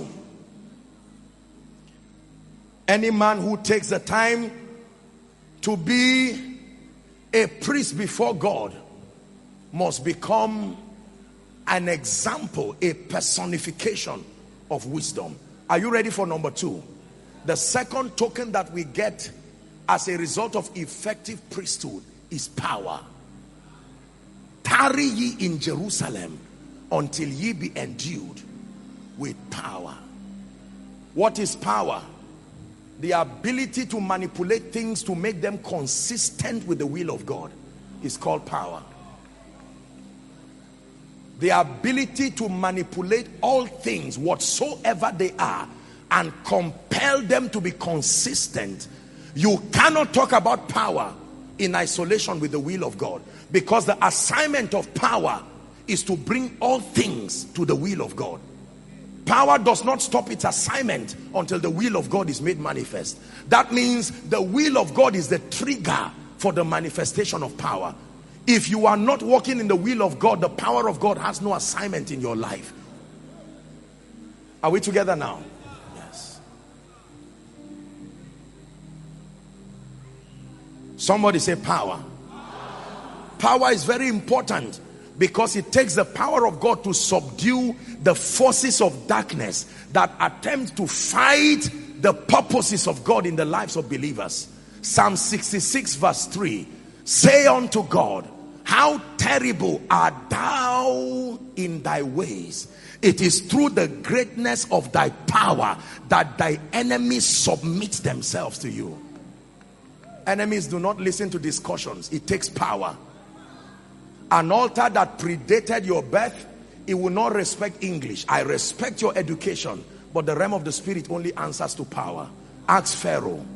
any man who takes the time to be a priest before God must become an example, a personification of wisdom. Are you ready for number two? The second token that we get as a result of effective priesthood is power. Tarry ye in Jerusalem until ye be endued with power. What is power? The ability to manipulate things to make them consistent with the will of God is called power. The ability to manipulate all things whatsoever they are and compel them to be consistent. You cannot talk about power in isolation with the will of God, because the assignment of power is to bring all things to the will of God. Power does not stop its assignment until the will of God is made manifest. That means the will of God is the trigger for the manifestation of power. If you are not walking in the will of God, the power of God has no assignment in your life. Are we together now? Yes. Somebody say power. Power is very important because it takes the power of God to subdue the forces of darkness that attempt to fight the purposes of God in the lives of believers. Psalm sixty-six verse three, say unto God, how terrible art thou in thy ways. It is through the greatness of thy power that thy enemies submit themselves to you. Enemies do not listen to discussions. It takes power. An altar that predated your birth, it will not respect English. I respect your education, but the realm of the spirit only answers to power. Ask Pharaoh.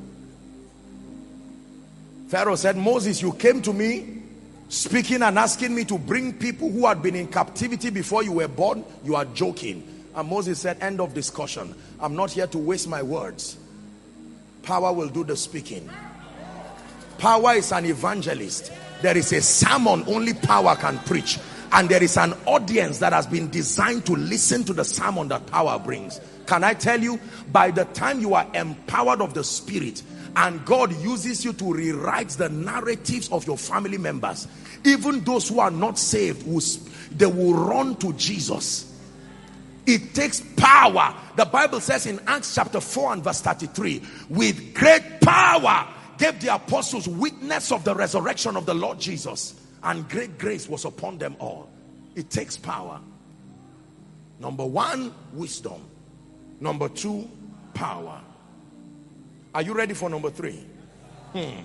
Pharaoh said, Moses, you came to me speaking and asking me to bring people who had been in captivity before you were born. You are joking. And Moses said, end of discussion. I'm not here to waste my words. Power will do the speaking. Power is an evangelist. There is a sermon only power can preach. And there is an audience that has been designed to listen to the sermon that power brings. Can I tell you, by the time you are empowered of the Spirit and God uses you to rewrite the narratives of your family members, even those who are not saved, they will run to Jesus. It takes power. The Bible says in Acts chapter four and verse thirty-three, with great power gave the apostles witness of the resurrection of the Lord Jesus, and great grace was upon them all. It takes power. Number one, wisdom. Number two, power. Are you ready for number three? Hmm.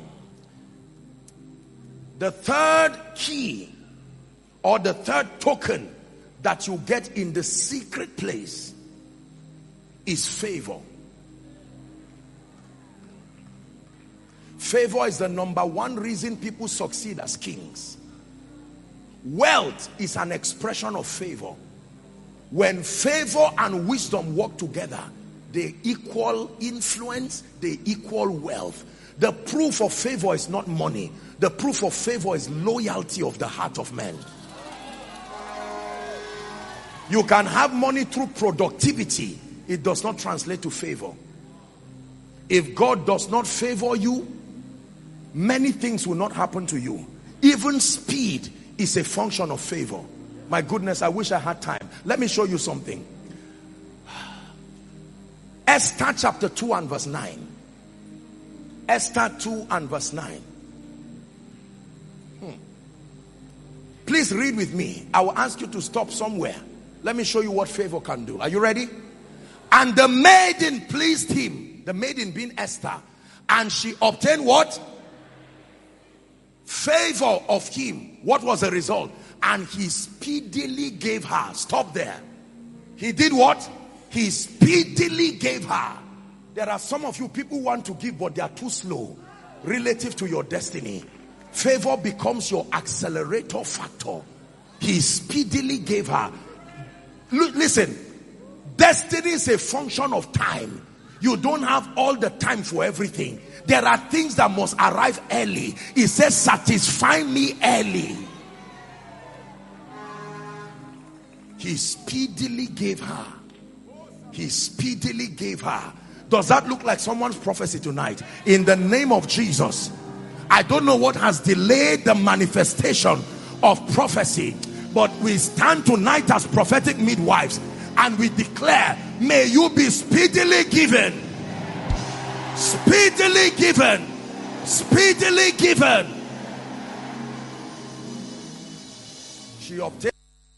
The third key or the third token that you get in the secret place is favor. Favor is the number one reason people succeed as kings. Wealth is an expression of favor. When favor and wisdom work together, they equal influence, they equal wealth. The proof of favor is not money. The proof of favor is loyalty of the heart of men. You can have money through productivity. It does not translate to favor. If God does not favor you, many things will not happen to you. Even speed is a function of favor. My goodness, I wish I had time. Let me show you something. Esther chapter two and verse nine. Esther two and verse nine. Hmm. Please read with me. I will ask you to stop somewhere. Let me show you what favor can do. Are you ready? And the maiden pleased him. The maiden being Esther. And she obtained what? Favor of him. What was the result? And he speedily gave her. Stop there. He did what? He speedily gave her. There are some of you, people want to give, but they are too slow relative to your destiny. Favor becomes your accelerator factor. He speedily gave her. Look, listen, destiny is a function of time. You don't have all the time for everything. There are things that must arrive early. It says, satisfy me early. He speedily gave her. He speedily gave her. Does that look like someone's prophecy tonight? In the name of Jesus, I don't know what has delayed the manifestation of prophecy, but we stand tonight as prophetic midwives and we declare, may you be speedily given. Speedily given. Speedily given. She obtained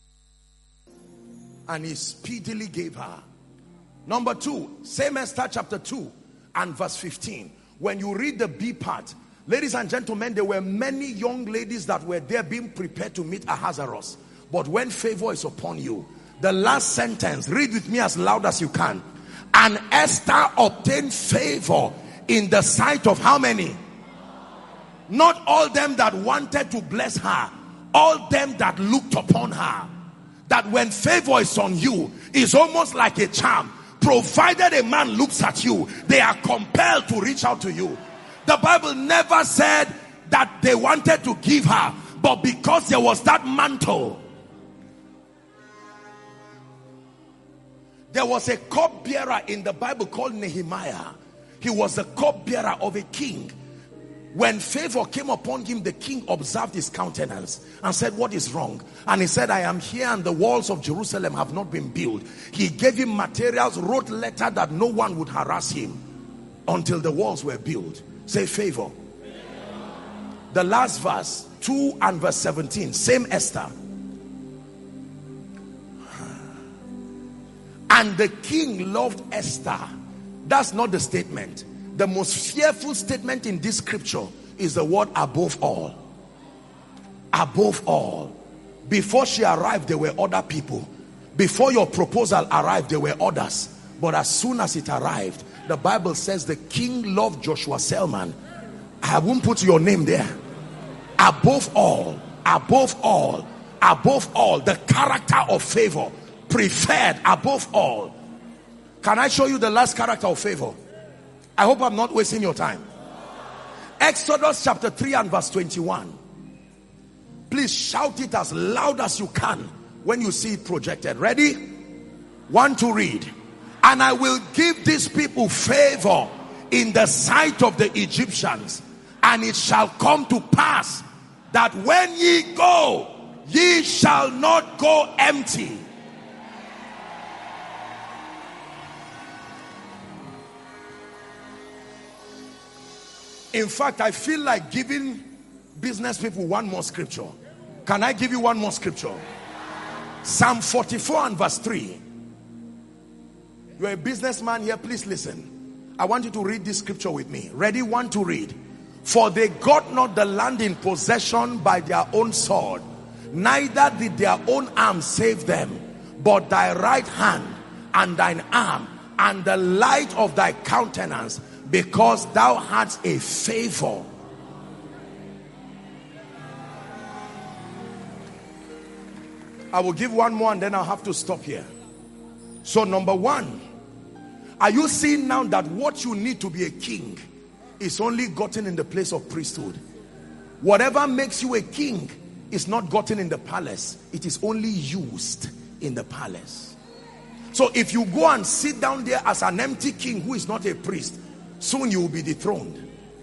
and he speedily gave her. Number two, same Esther chapter two and verse fifteen. When you read the B part, ladies and gentlemen, there were many young ladies that were there being prepared to meet Ahasuerus. But when favor is upon you, the last sentence, read with me as loud as you can. And Esther obtained favor in the sight of how many? Not all them that wanted to bless her, all them that looked upon her. That when favor is on you, it's almost like a charm. Provided a man looks at you, they are compelled to reach out to you. The Bible never said that they wanted to give her, but because there was that mantle. There was a cupbearer in the Bible called Nehemiah. He was the cupbearer of a king. When favor came upon him, the king observed his countenance and said, what is wrong? And he said, I am here and the walls of Jerusalem have not been built. He gave him materials, wrote letter that no one would harass him until the walls were built. Say favor. The last verse, two and verse seventeen, same Esther. And the king loved Esther. That's not the statement. The most fearful statement in this scripture is the word above all. Above all. Before she arrived, there were other people. Before your proposal arrived, there were others. But as soon as it arrived, the Bible says the king loved Joshua Selman. I won't put your name there. Above all, above all, above all, the character of favor, preferred above all. Can I show you the last character of favor? I hope I'm not wasting your time. Exodus chapter three and verse twenty-one. Please shout it as loud as you can when you see it projected. Ready? One to read. And I will give these people favor in the sight of the Egyptians, and it shall come to pass that when ye go, ye shall not go empty. In fact, I feel like giving business people one more scripture. Can I give you one more scripture? Psalm forty-four and verse three. You're a businessman here, please listen. I want you to read this scripture with me. Ready? One to read. For they got not the land in possession by their own sword, neither did their own arm save them, but thy right hand and thine arm and the light of thy countenance, because thou hadst a favor. I will give one more and then I'll have to stop here. So number one, are you seeing now that what you need to be a king is only gotten in the place of priesthood? Whatever makes you a king is not gotten in the palace. It is only used in the palace. So if you go and sit down there as an empty king who is not a priest, soon you will be dethroned.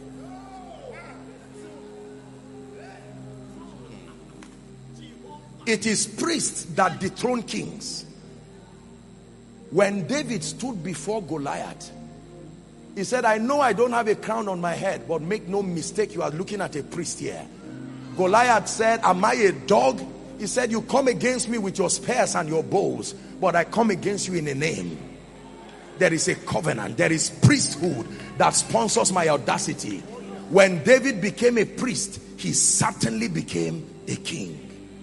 It is priests that dethrone kings. When David stood before Goliath, he said, I know I don't have a crown on my head, but make no mistake, you are looking at a priest here. Goliath said, am I a dog? He said, you come against me with your spears and your bows, but I come against you in a name. There is a covenant. There is priesthood that sponsors my audacity. When David became a priest, he certainly became a king.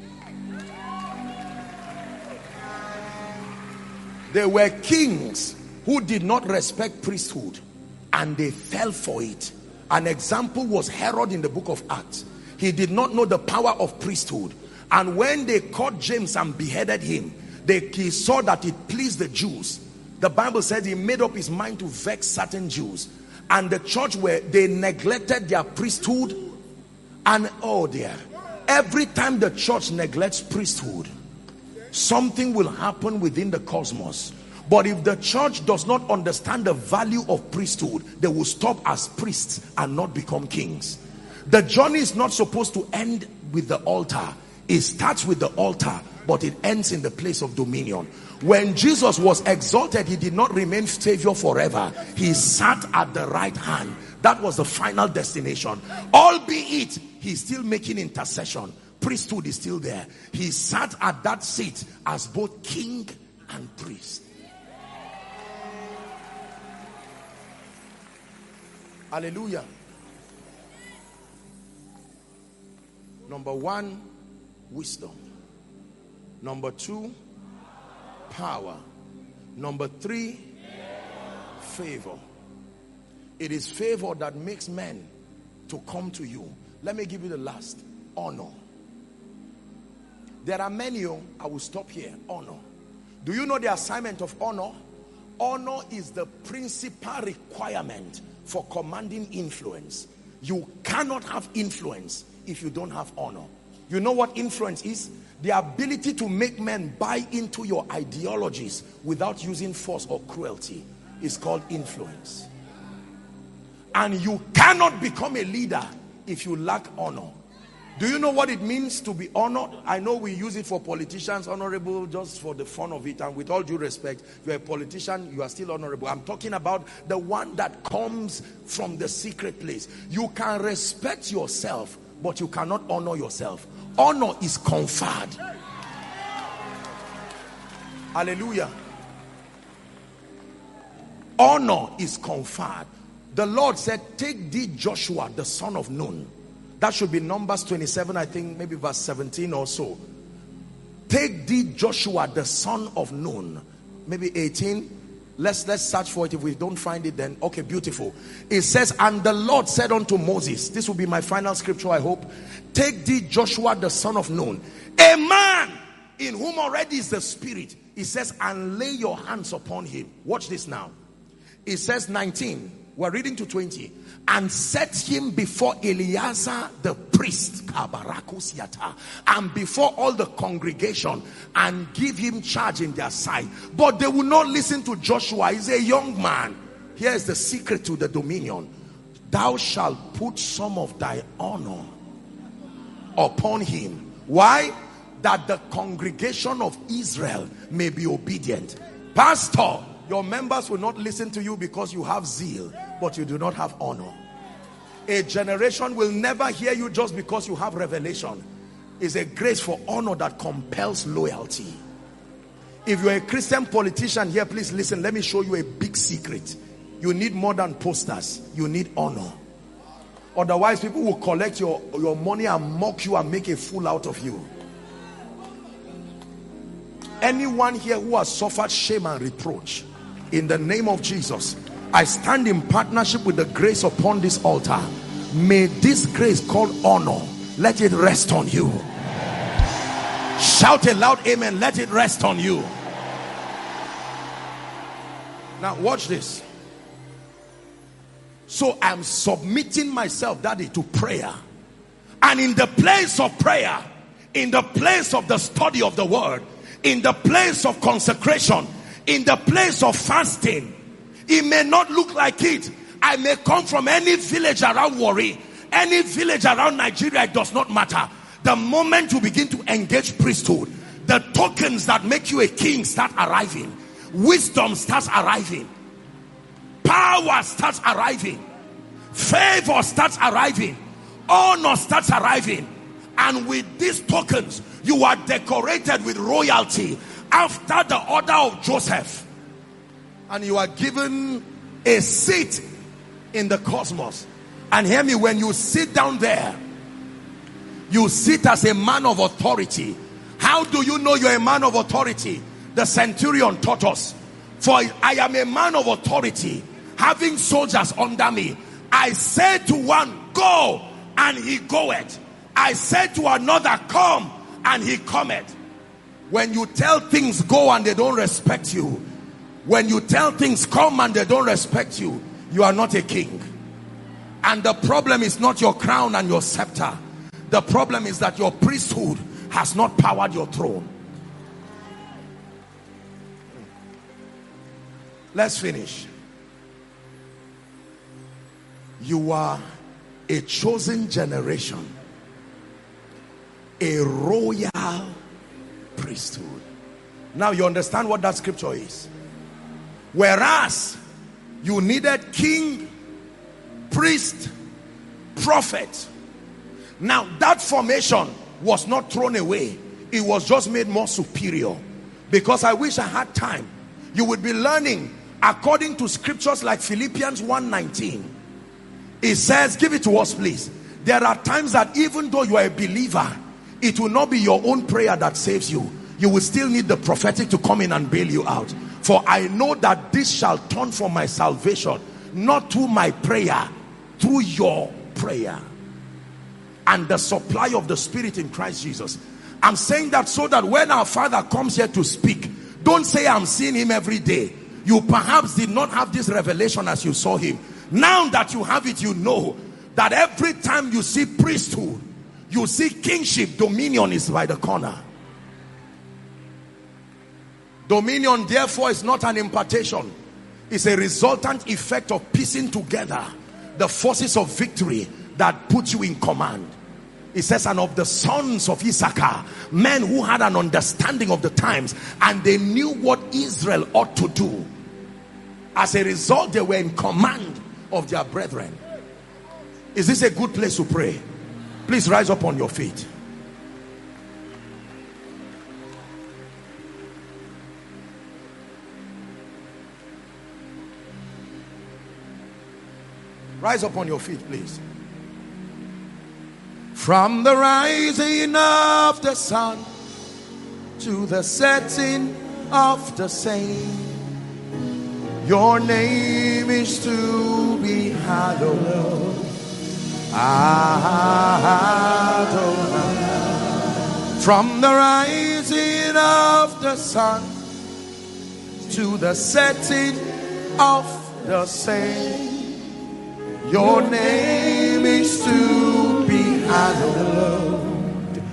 There were kings who did not respect priesthood and they fell for it. An example was Herod in the book of Acts. He did not know the power of priesthood, and when they caught James and beheaded him, they, he saw that it pleased the Jews. The Bible says he made up his mind to vex certain Jews, and the church, where they neglected their priesthood. And oh dear, every time the church neglects priesthood, something will happen within the cosmos. But if the church does not understand the value of priesthood, they will stop as priests and not become kings. The journey is not supposed to end with the altar. It starts with the altar, but it ends in the place of dominion. When Jesus was exalted, he did not remain savior forever. He sat at the right hand. That was the final destination. Albeit he's still making intercession, priesthood is still there. He sat at that seat as both king and priest. Hallelujah. Number one, wisdom. Number two, power. Number three, favor. It is favor that makes men to come to you. Let me give you the last. Honor. There are many, I will stop here. Honor. Do you know the assignment of honor? Honor is the principal requirement for commanding influence. You cannot have influence if you don't have honor. You know what influence is? The ability to make men buy into your ideologies without using force or cruelty is called influence. And you cannot become a leader if you lack honor. Do you know what it means to be honored? I know we use it for politicians, honorable, just for the fun of it. And with all due respect, you're a politician, you are still honorable. I'm talking about the one that comes from the secret place. You can respect yourself, but you cannot honor yourself. Honor is conferred. Hallelujah. Honor is conferred. The Lord said, take thee Joshua, the son of Nun. That should be Numbers twenty-seven, I think, maybe verse seventeen or so. Take thee Joshua, the son of Nun. Maybe eighteen. Let's, let's search for it. If we don't find it, then okay, beautiful. It says, and the Lord said unto Moses, this will be my final scripture, I hope. Take thee Joshua, the son of Nun, a man in whom already is the Spirit. It says, and lay your hands upon him. Watch this now. It says nineteen. We're reading to twenty. And set him before Eleazar the priest, and before all the congregation, and give him charge in their sight. But they will not listen to Joshua. He's a young man. Here is the secret to the dominion. Thou shalt put some of thy honor upon him. Why? That the congregation of Israel may be obedient. Pastor, your members will not listen to you because you have zeal, but you do not have honor. A generation will never hear you just because you have revelation. It's a grace for honor that compels loyalty. If you're a Christian politician here, please listen. Let me show you a big secret. You need more than posters. You need honor. Otherwise, people will collect your, your money and mock you and make a fool out of you. Anyone here who has suffered shame and reproach, in the name of Jesus, I stand in partnership with the grace upon this altar. May this grace called honor, let it rest on you. Shout a loud amen. Let it rest on you. Now watch this. So I'm submitting myself, Daddy, to prayer. And in the place of prayer, in the place of the study of the word, in the place of consecration, in the place of fasting, it may not look like it. I may come from any village around Warri, any village around Nigeria, it does not matter. The moment you begin to engage priesthood, the tokens that make you a king start arriving. Wisdom starts arriving. Power starts arriving. Favor starts arriving. Honor starts arriving. And with these tokens, you are decorated with royalty after the order of Joseph. And you are given a seat in the cosmos. And hear me, when you sit down there, you sit as a man of authority. How do you know you're a man of authority? The centurion taught us. For I am a man of authority, having soldiers under me. I say to one, go, and he goeth. I say to another, come, and he cometh. When you tell things go and they don't respect you, when you tell things come and they don't respect you, you are not a king. And the problem is not your crown and your scepter. The problem is that your priesthood has not powered your throne. Let's finish. You are a chosen generation, a royal priesthood. Now you understand what that scripture is. Whereas you needed king, priest, prophet. Now that formation was not thrown away. It was just made more superior. Because I wish I had time. You would be learning according to scriptures like Philippians one nineteen. It says, give it to us please. There are times that even though you are a believer, it will not be your own prayer that saves you. You will still need the prophetic to come in and bail you out. For I know that this shall turn for my salvation, not through my prayer, through your prayer. And the supply of the Spirit in Christ Jesus. I'm saying that so that when our Father comes here to speak, don't say I'm seeing him every day. You perhaps did not have this revelation as you saw him. Now that you have it, you know that every time you see priesthood, you see kingship, dominion is by the corner. Dominion, therefore, is not an impartation. It's a resultant effect of piecing together the forces of victory that put you in command. It says, and of the sons of Issachar, men who had an understanding of the times, and they knew what Israel ought to do. As a result, they were in command of their brethren. Is this a good place to pray? Please rise up on your feet. Rise up on your feet, please. From the rising of the sun to the setting of the same, your name is to be hallowed. Adonai. From the rising of the sun to the setting of the same, Your name is to be hallowed.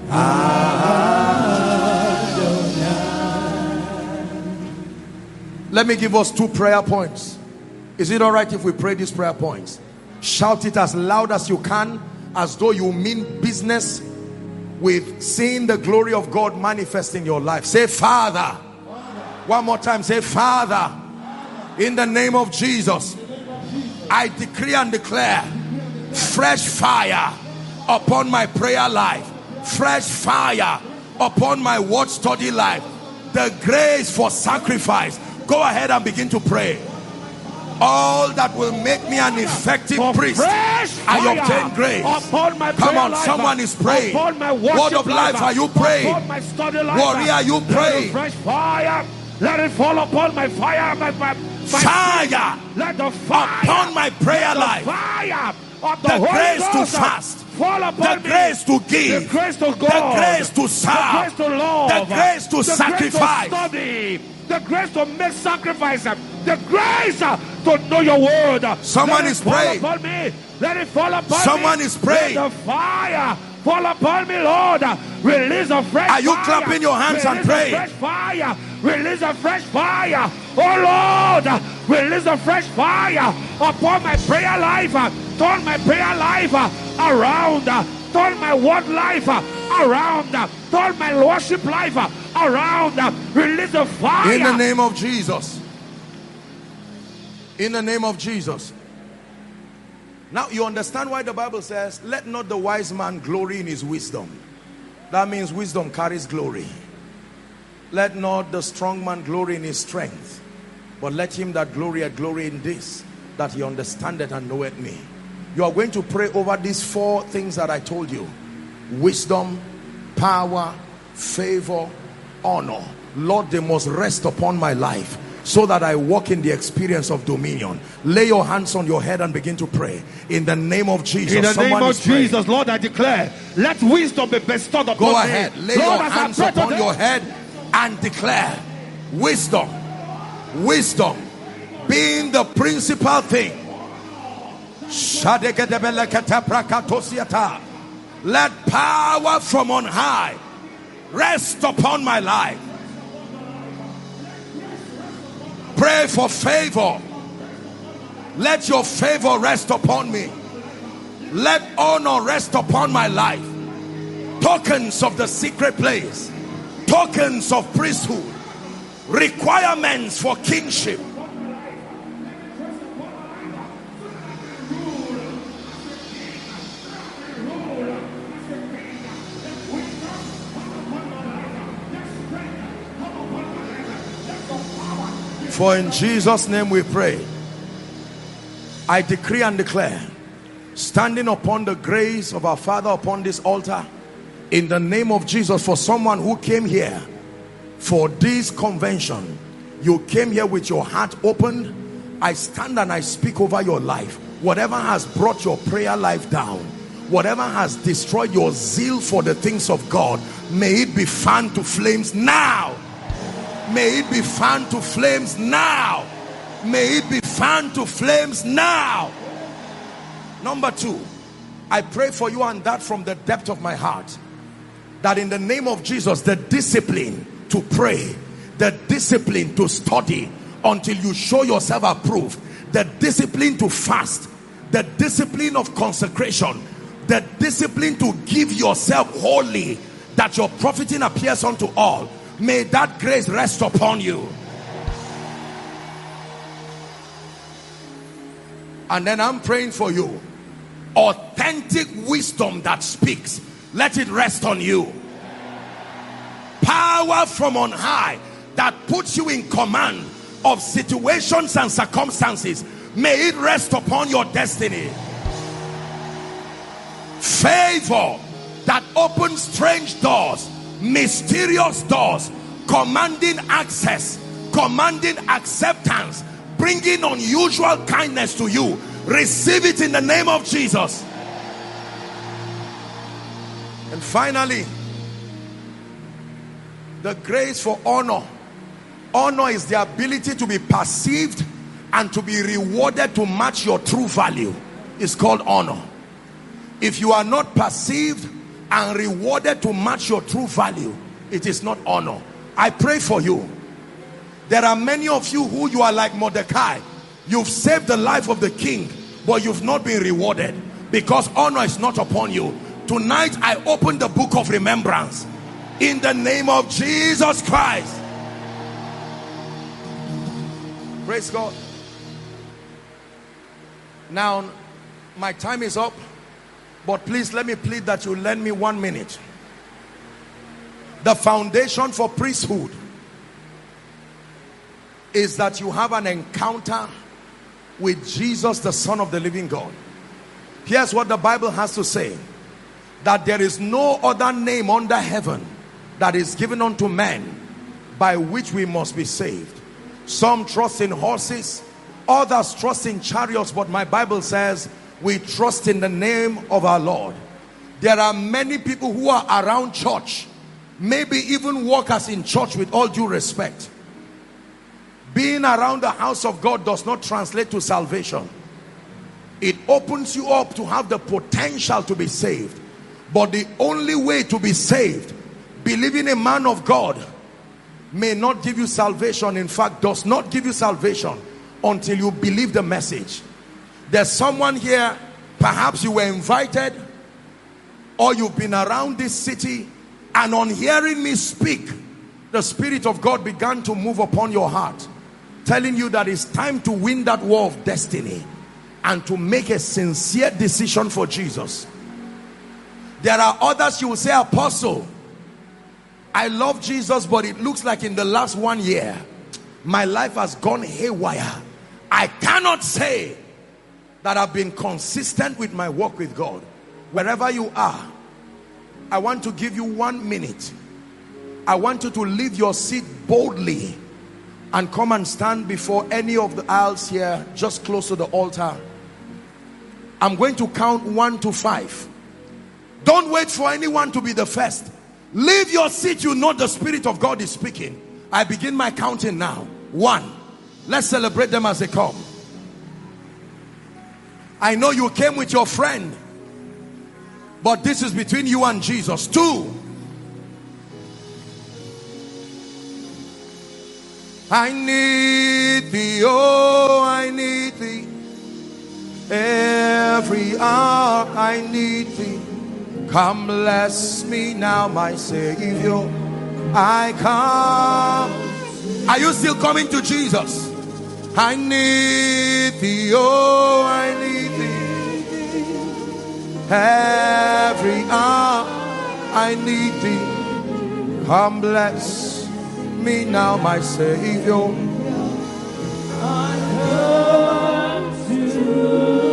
Let me give us two prayer points. Is it all right if we pray these prayer points? Shout it as loud as you can, as though you mean business with seeing the glory of God manifest in your life. Say, Father. One more time. Say, Father. In the name of Jesus, I decree and declare fresh fire upon my prayer life, fresh fire upon my word study life, the grace for sacrifice. Go ahead and begin to pray. All that will make me an effective For priest, I obtain grace. Upon my Come on, life, someone is praying. Upon my Word of life, are you praying? Upon my study life, Warrior, are you praying? Fresh fire. Let it fall upon my fire, my, my, my fire. Let the fire upon my prayer life. Fire of the, The Holy grace to Ghost fast. Fall upon The me. grace to give. The grace to go. The grace to serve. The grace to love. The grace to the sacrifice. Grace to study. The grace to make sacrifice. The grace uh, to know your word. Someone Let is it fall praying. upon me. Let it fall upon Someone me. is praying. Let the fire fall upon me, Lord. Release a fresh fire. Are you clapping your hands and Release praying? a fresh fire. Release a fresh fire. Oh Lord, release a fresh fire upon my prayer life. Turn my prayer life around. Turn my word life around. Turn my worship life around. Release the fire. In the name of Jesus. In the name of Jesus. Now you understand why the Bible says, let not the wise man glory in his wisdom. That means wisdom carries glory. Let not the strong man glory in his strength, but let him that glory glory in this, that he understandeth and knoweth me. You are going to pray over these four things that I told you: wisdom, power, favor, honor. Lord, they must rest upon my life, so that I walk in the experience of dominion. Lay your hands on your head and begin to pray. In the name of Jesus. In the Someone name of is praying. Jesus, Lord, I declare, let wisdom be bestowed upon me. Go ahead. Lay Lord, your as I hands pray upon today, your head and declare wisdom. Wisdom being the principal thing. Let power from on high rest upon my life. Pray for favor. Let your favor rest upon me. Let honor rest upon my life. Tokens of the secret place, tokens of priesthood, requirements for kingship. For in Jesus' name we pray. I decree and declare, standing upon the grace of our Father upon this altar, in the name of Jesus, for someone who came here for this convention, you came here with your heart open. I stand and I speak over your life. Whatever has brought your prayer life down, whatever has destroyed your zeal for the things of God, may it be fanned to flames now. May it be fanned to flames now. May it be fanned to flames now. Number two, I pray for you, and that from the depth of my heart, that in the name of Jesus, the discipline to pray, the discipline to study until you show yourself approved, the discipline to fast, the discipline of consecration, the discipline to give yourself wholly, that your profiting appears unto all. May that grace rest upon you. And then I'm praying for you. Authentic wisdom that speaks, let it rest on you. Power from on high that puts you in command of situations and circumstances, may it rest upon your destiny. Favor that opens strange doors, mysterious doors, commanding access, commanding acceptance, bringing unusual kindness to you. Receive it in the name of Jesus. And finally, the grace for honor. Honor is the ability to be perceived and to be rewarded to match your true value. is called honor. If you are not perceived and rewarded to match your true value, it is not honor. I pray for you. There are many of you who you are like Mordecai. You've saved the life of the king, but you've not been rewarded because honor is not upon you. Tonight I open the book of remembrance in the name of Jesus Christ. Praise God. Now my time is up, but please let me plead that you lend me one minute. The foundation for priesthood is that you have an encounter with Jesus, the Son of the living God. Here's what the Bible has to say: that there is no other name under heaven that is given unto men by which we must be saved. Some trust in horses, others trust in chariots, but my Bible says we trust in the name of our Lord. There are many people who are around church, maybe even workers in church, with all due respect. Being around the house of God does not translate to salvation. It opens you up to have the potential to be saved. But the only way to be saved, believing a man of God, may not give you salvation. In fact, does not give you salvation until you believe the message. There's someone here, perhaps you were invited, or you've been around this city, and on hearing me speak, the Spirit of God began to move upon your heart, telling you that it's time to win that war of destiny and to make a sincere decision for Jesus. There are others, you will say, Apostle, I love Jesus, but it looks like in the last one year my life has gone haywire. I cannot say that I've been consistent with my walk with God. Wherever you are, I want to give you one minute. I want you to leave your seat boldly and come and stand before any of the aisles here, just close to the altar. I'm going to count one to five. Don't wait for anyone to be the first. Leave your seat. You know the Spirit of God is speaking. I begin my counting now. One. Let's celebrate them as they come. I know you came with your friend, but this is between you and Jesus. Two. I need thee, oh, I need thee. Every hour I need thee. Come bless me now, my Savior. I come. Are you still coming to Jesus? I need thee, oh, I need thee. Every hour I need thee. Come bless me now, my Savior. I come to.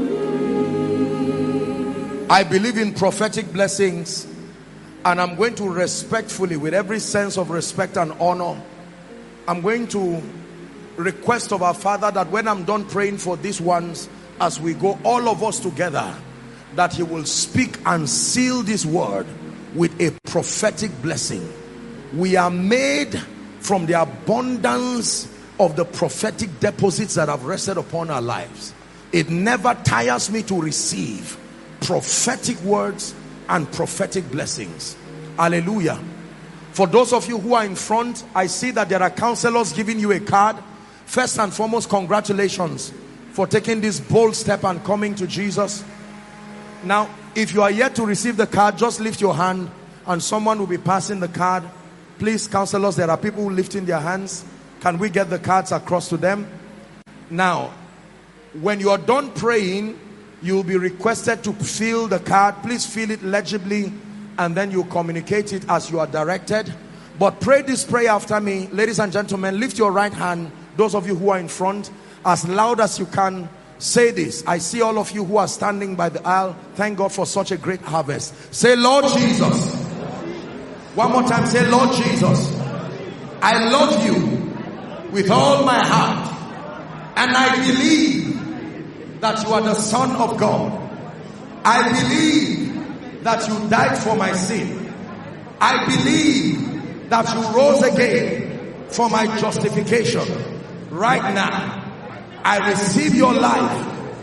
I believe in prophetic blessings, and I'm going to respectfully, with every sense of respect and honor, I'm going to request of our Father that when I'm done praying for these ones, as we go all of us together, that he will speak and seal this word with a prophetic blessing. We are made from the abundance of the prophetic deposits that have rested upon our lives. It never tires me to receive prophetic words and prophetic blessings. Hallelujah. For those of you who are in front, I see that there are counselors giving you a card. First and foremost, congratulations for taking this bold step and coming to Jesus. Now, if you are yet to receive the card, just lift your hand and someone will be passing the card. Please, counselors, there are people who lifting their hands. Can we get the cards across to them? Now, when you are done praying, you will be requested to fill the card. Please fill it legibly, and then you communicate it as you are directed. But pray this prayer after me. Ladies and gentlemen, lift your right hand. Those of you who are in front, as loud as you can, say this. I see all of you who are standing by the aisle. Thank God for such a great harvest. Say, Lord Jesus. One more time, say, Lord Jesus, I love you with all my heart, and I believe that you are the Son of God. I believe that you died for my sin. I believe that you rose again for my justification. Right now, I receive your life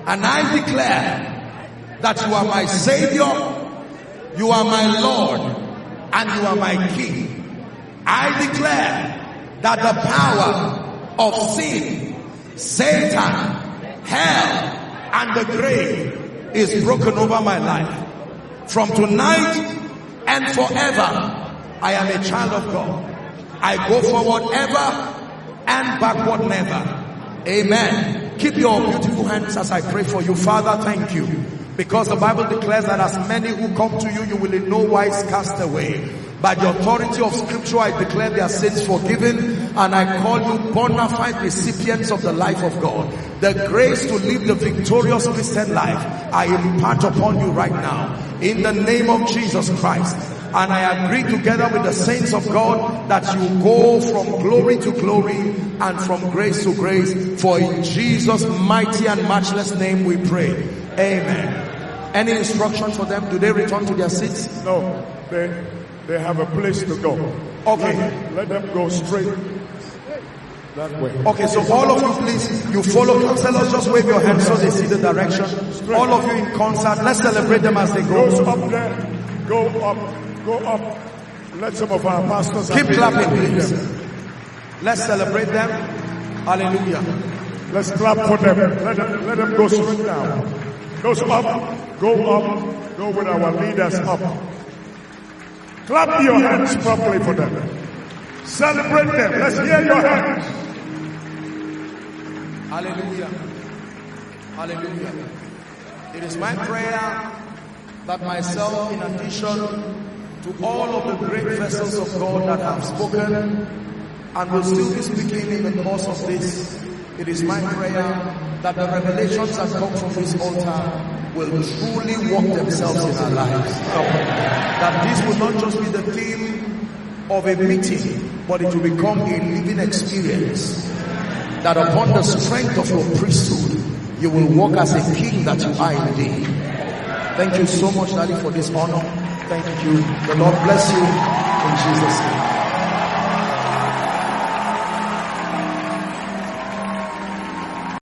And I declare that you are my Savior, you are my Lord, and you are my King. I declare that the power of sin, Satan, hell, and the grave is broken over my life. From tonight and forever, I am a child of God. I go forward ever and backward never. Amen. Keep your beautiful hands as I pray for you. Father, thank you. Because the Bible declares that as many who come to you, you will in no wise cast away. By the authority of scripture, I declare their sins forgiven, and I call you bona fide recipients of the life of God. The grace to live the victorious Christian life, I impart upon you right now. In the name of Jesus Christ. And I agree together with the saints of God that you go from glory to glory and from grace to grace. For in Jesus' mighty and matchless name we pray. Amen. Any instruction for them? Do they return to their seats? No. They, they have a place to go. Okay. Let, let them go straight that way. Okay, so all of you please, you follow counselors, just wave your hands so they see the direction. All of you in concert, let's celebrate them as they go. Those up there, go up. Go up. Let some of our pastors keep clapping, please. Let's celebrate them. Hallelujah. Let's clap for them. Let them, let them go straight down. Those up, go up, go with our leaders up. Clap your hands properly for them. Celebrate them. Let's hear your hands. Hallelujah. Hallelujah. It is my prayer that myself, in addition to all of the great vessels of God that have spoken and will still be speaking in the course of this, it is my prayer that the revelations that come from this altar will truly work themselves in our lives. That this will not just be the theme of a meeting, but it will become a living experience. That upon the strength of your priesthood, you will walk as a king that you are indeed. Thank you so much, Daddy, for this honor. Thank you. The Lord bless you in Jesus' name.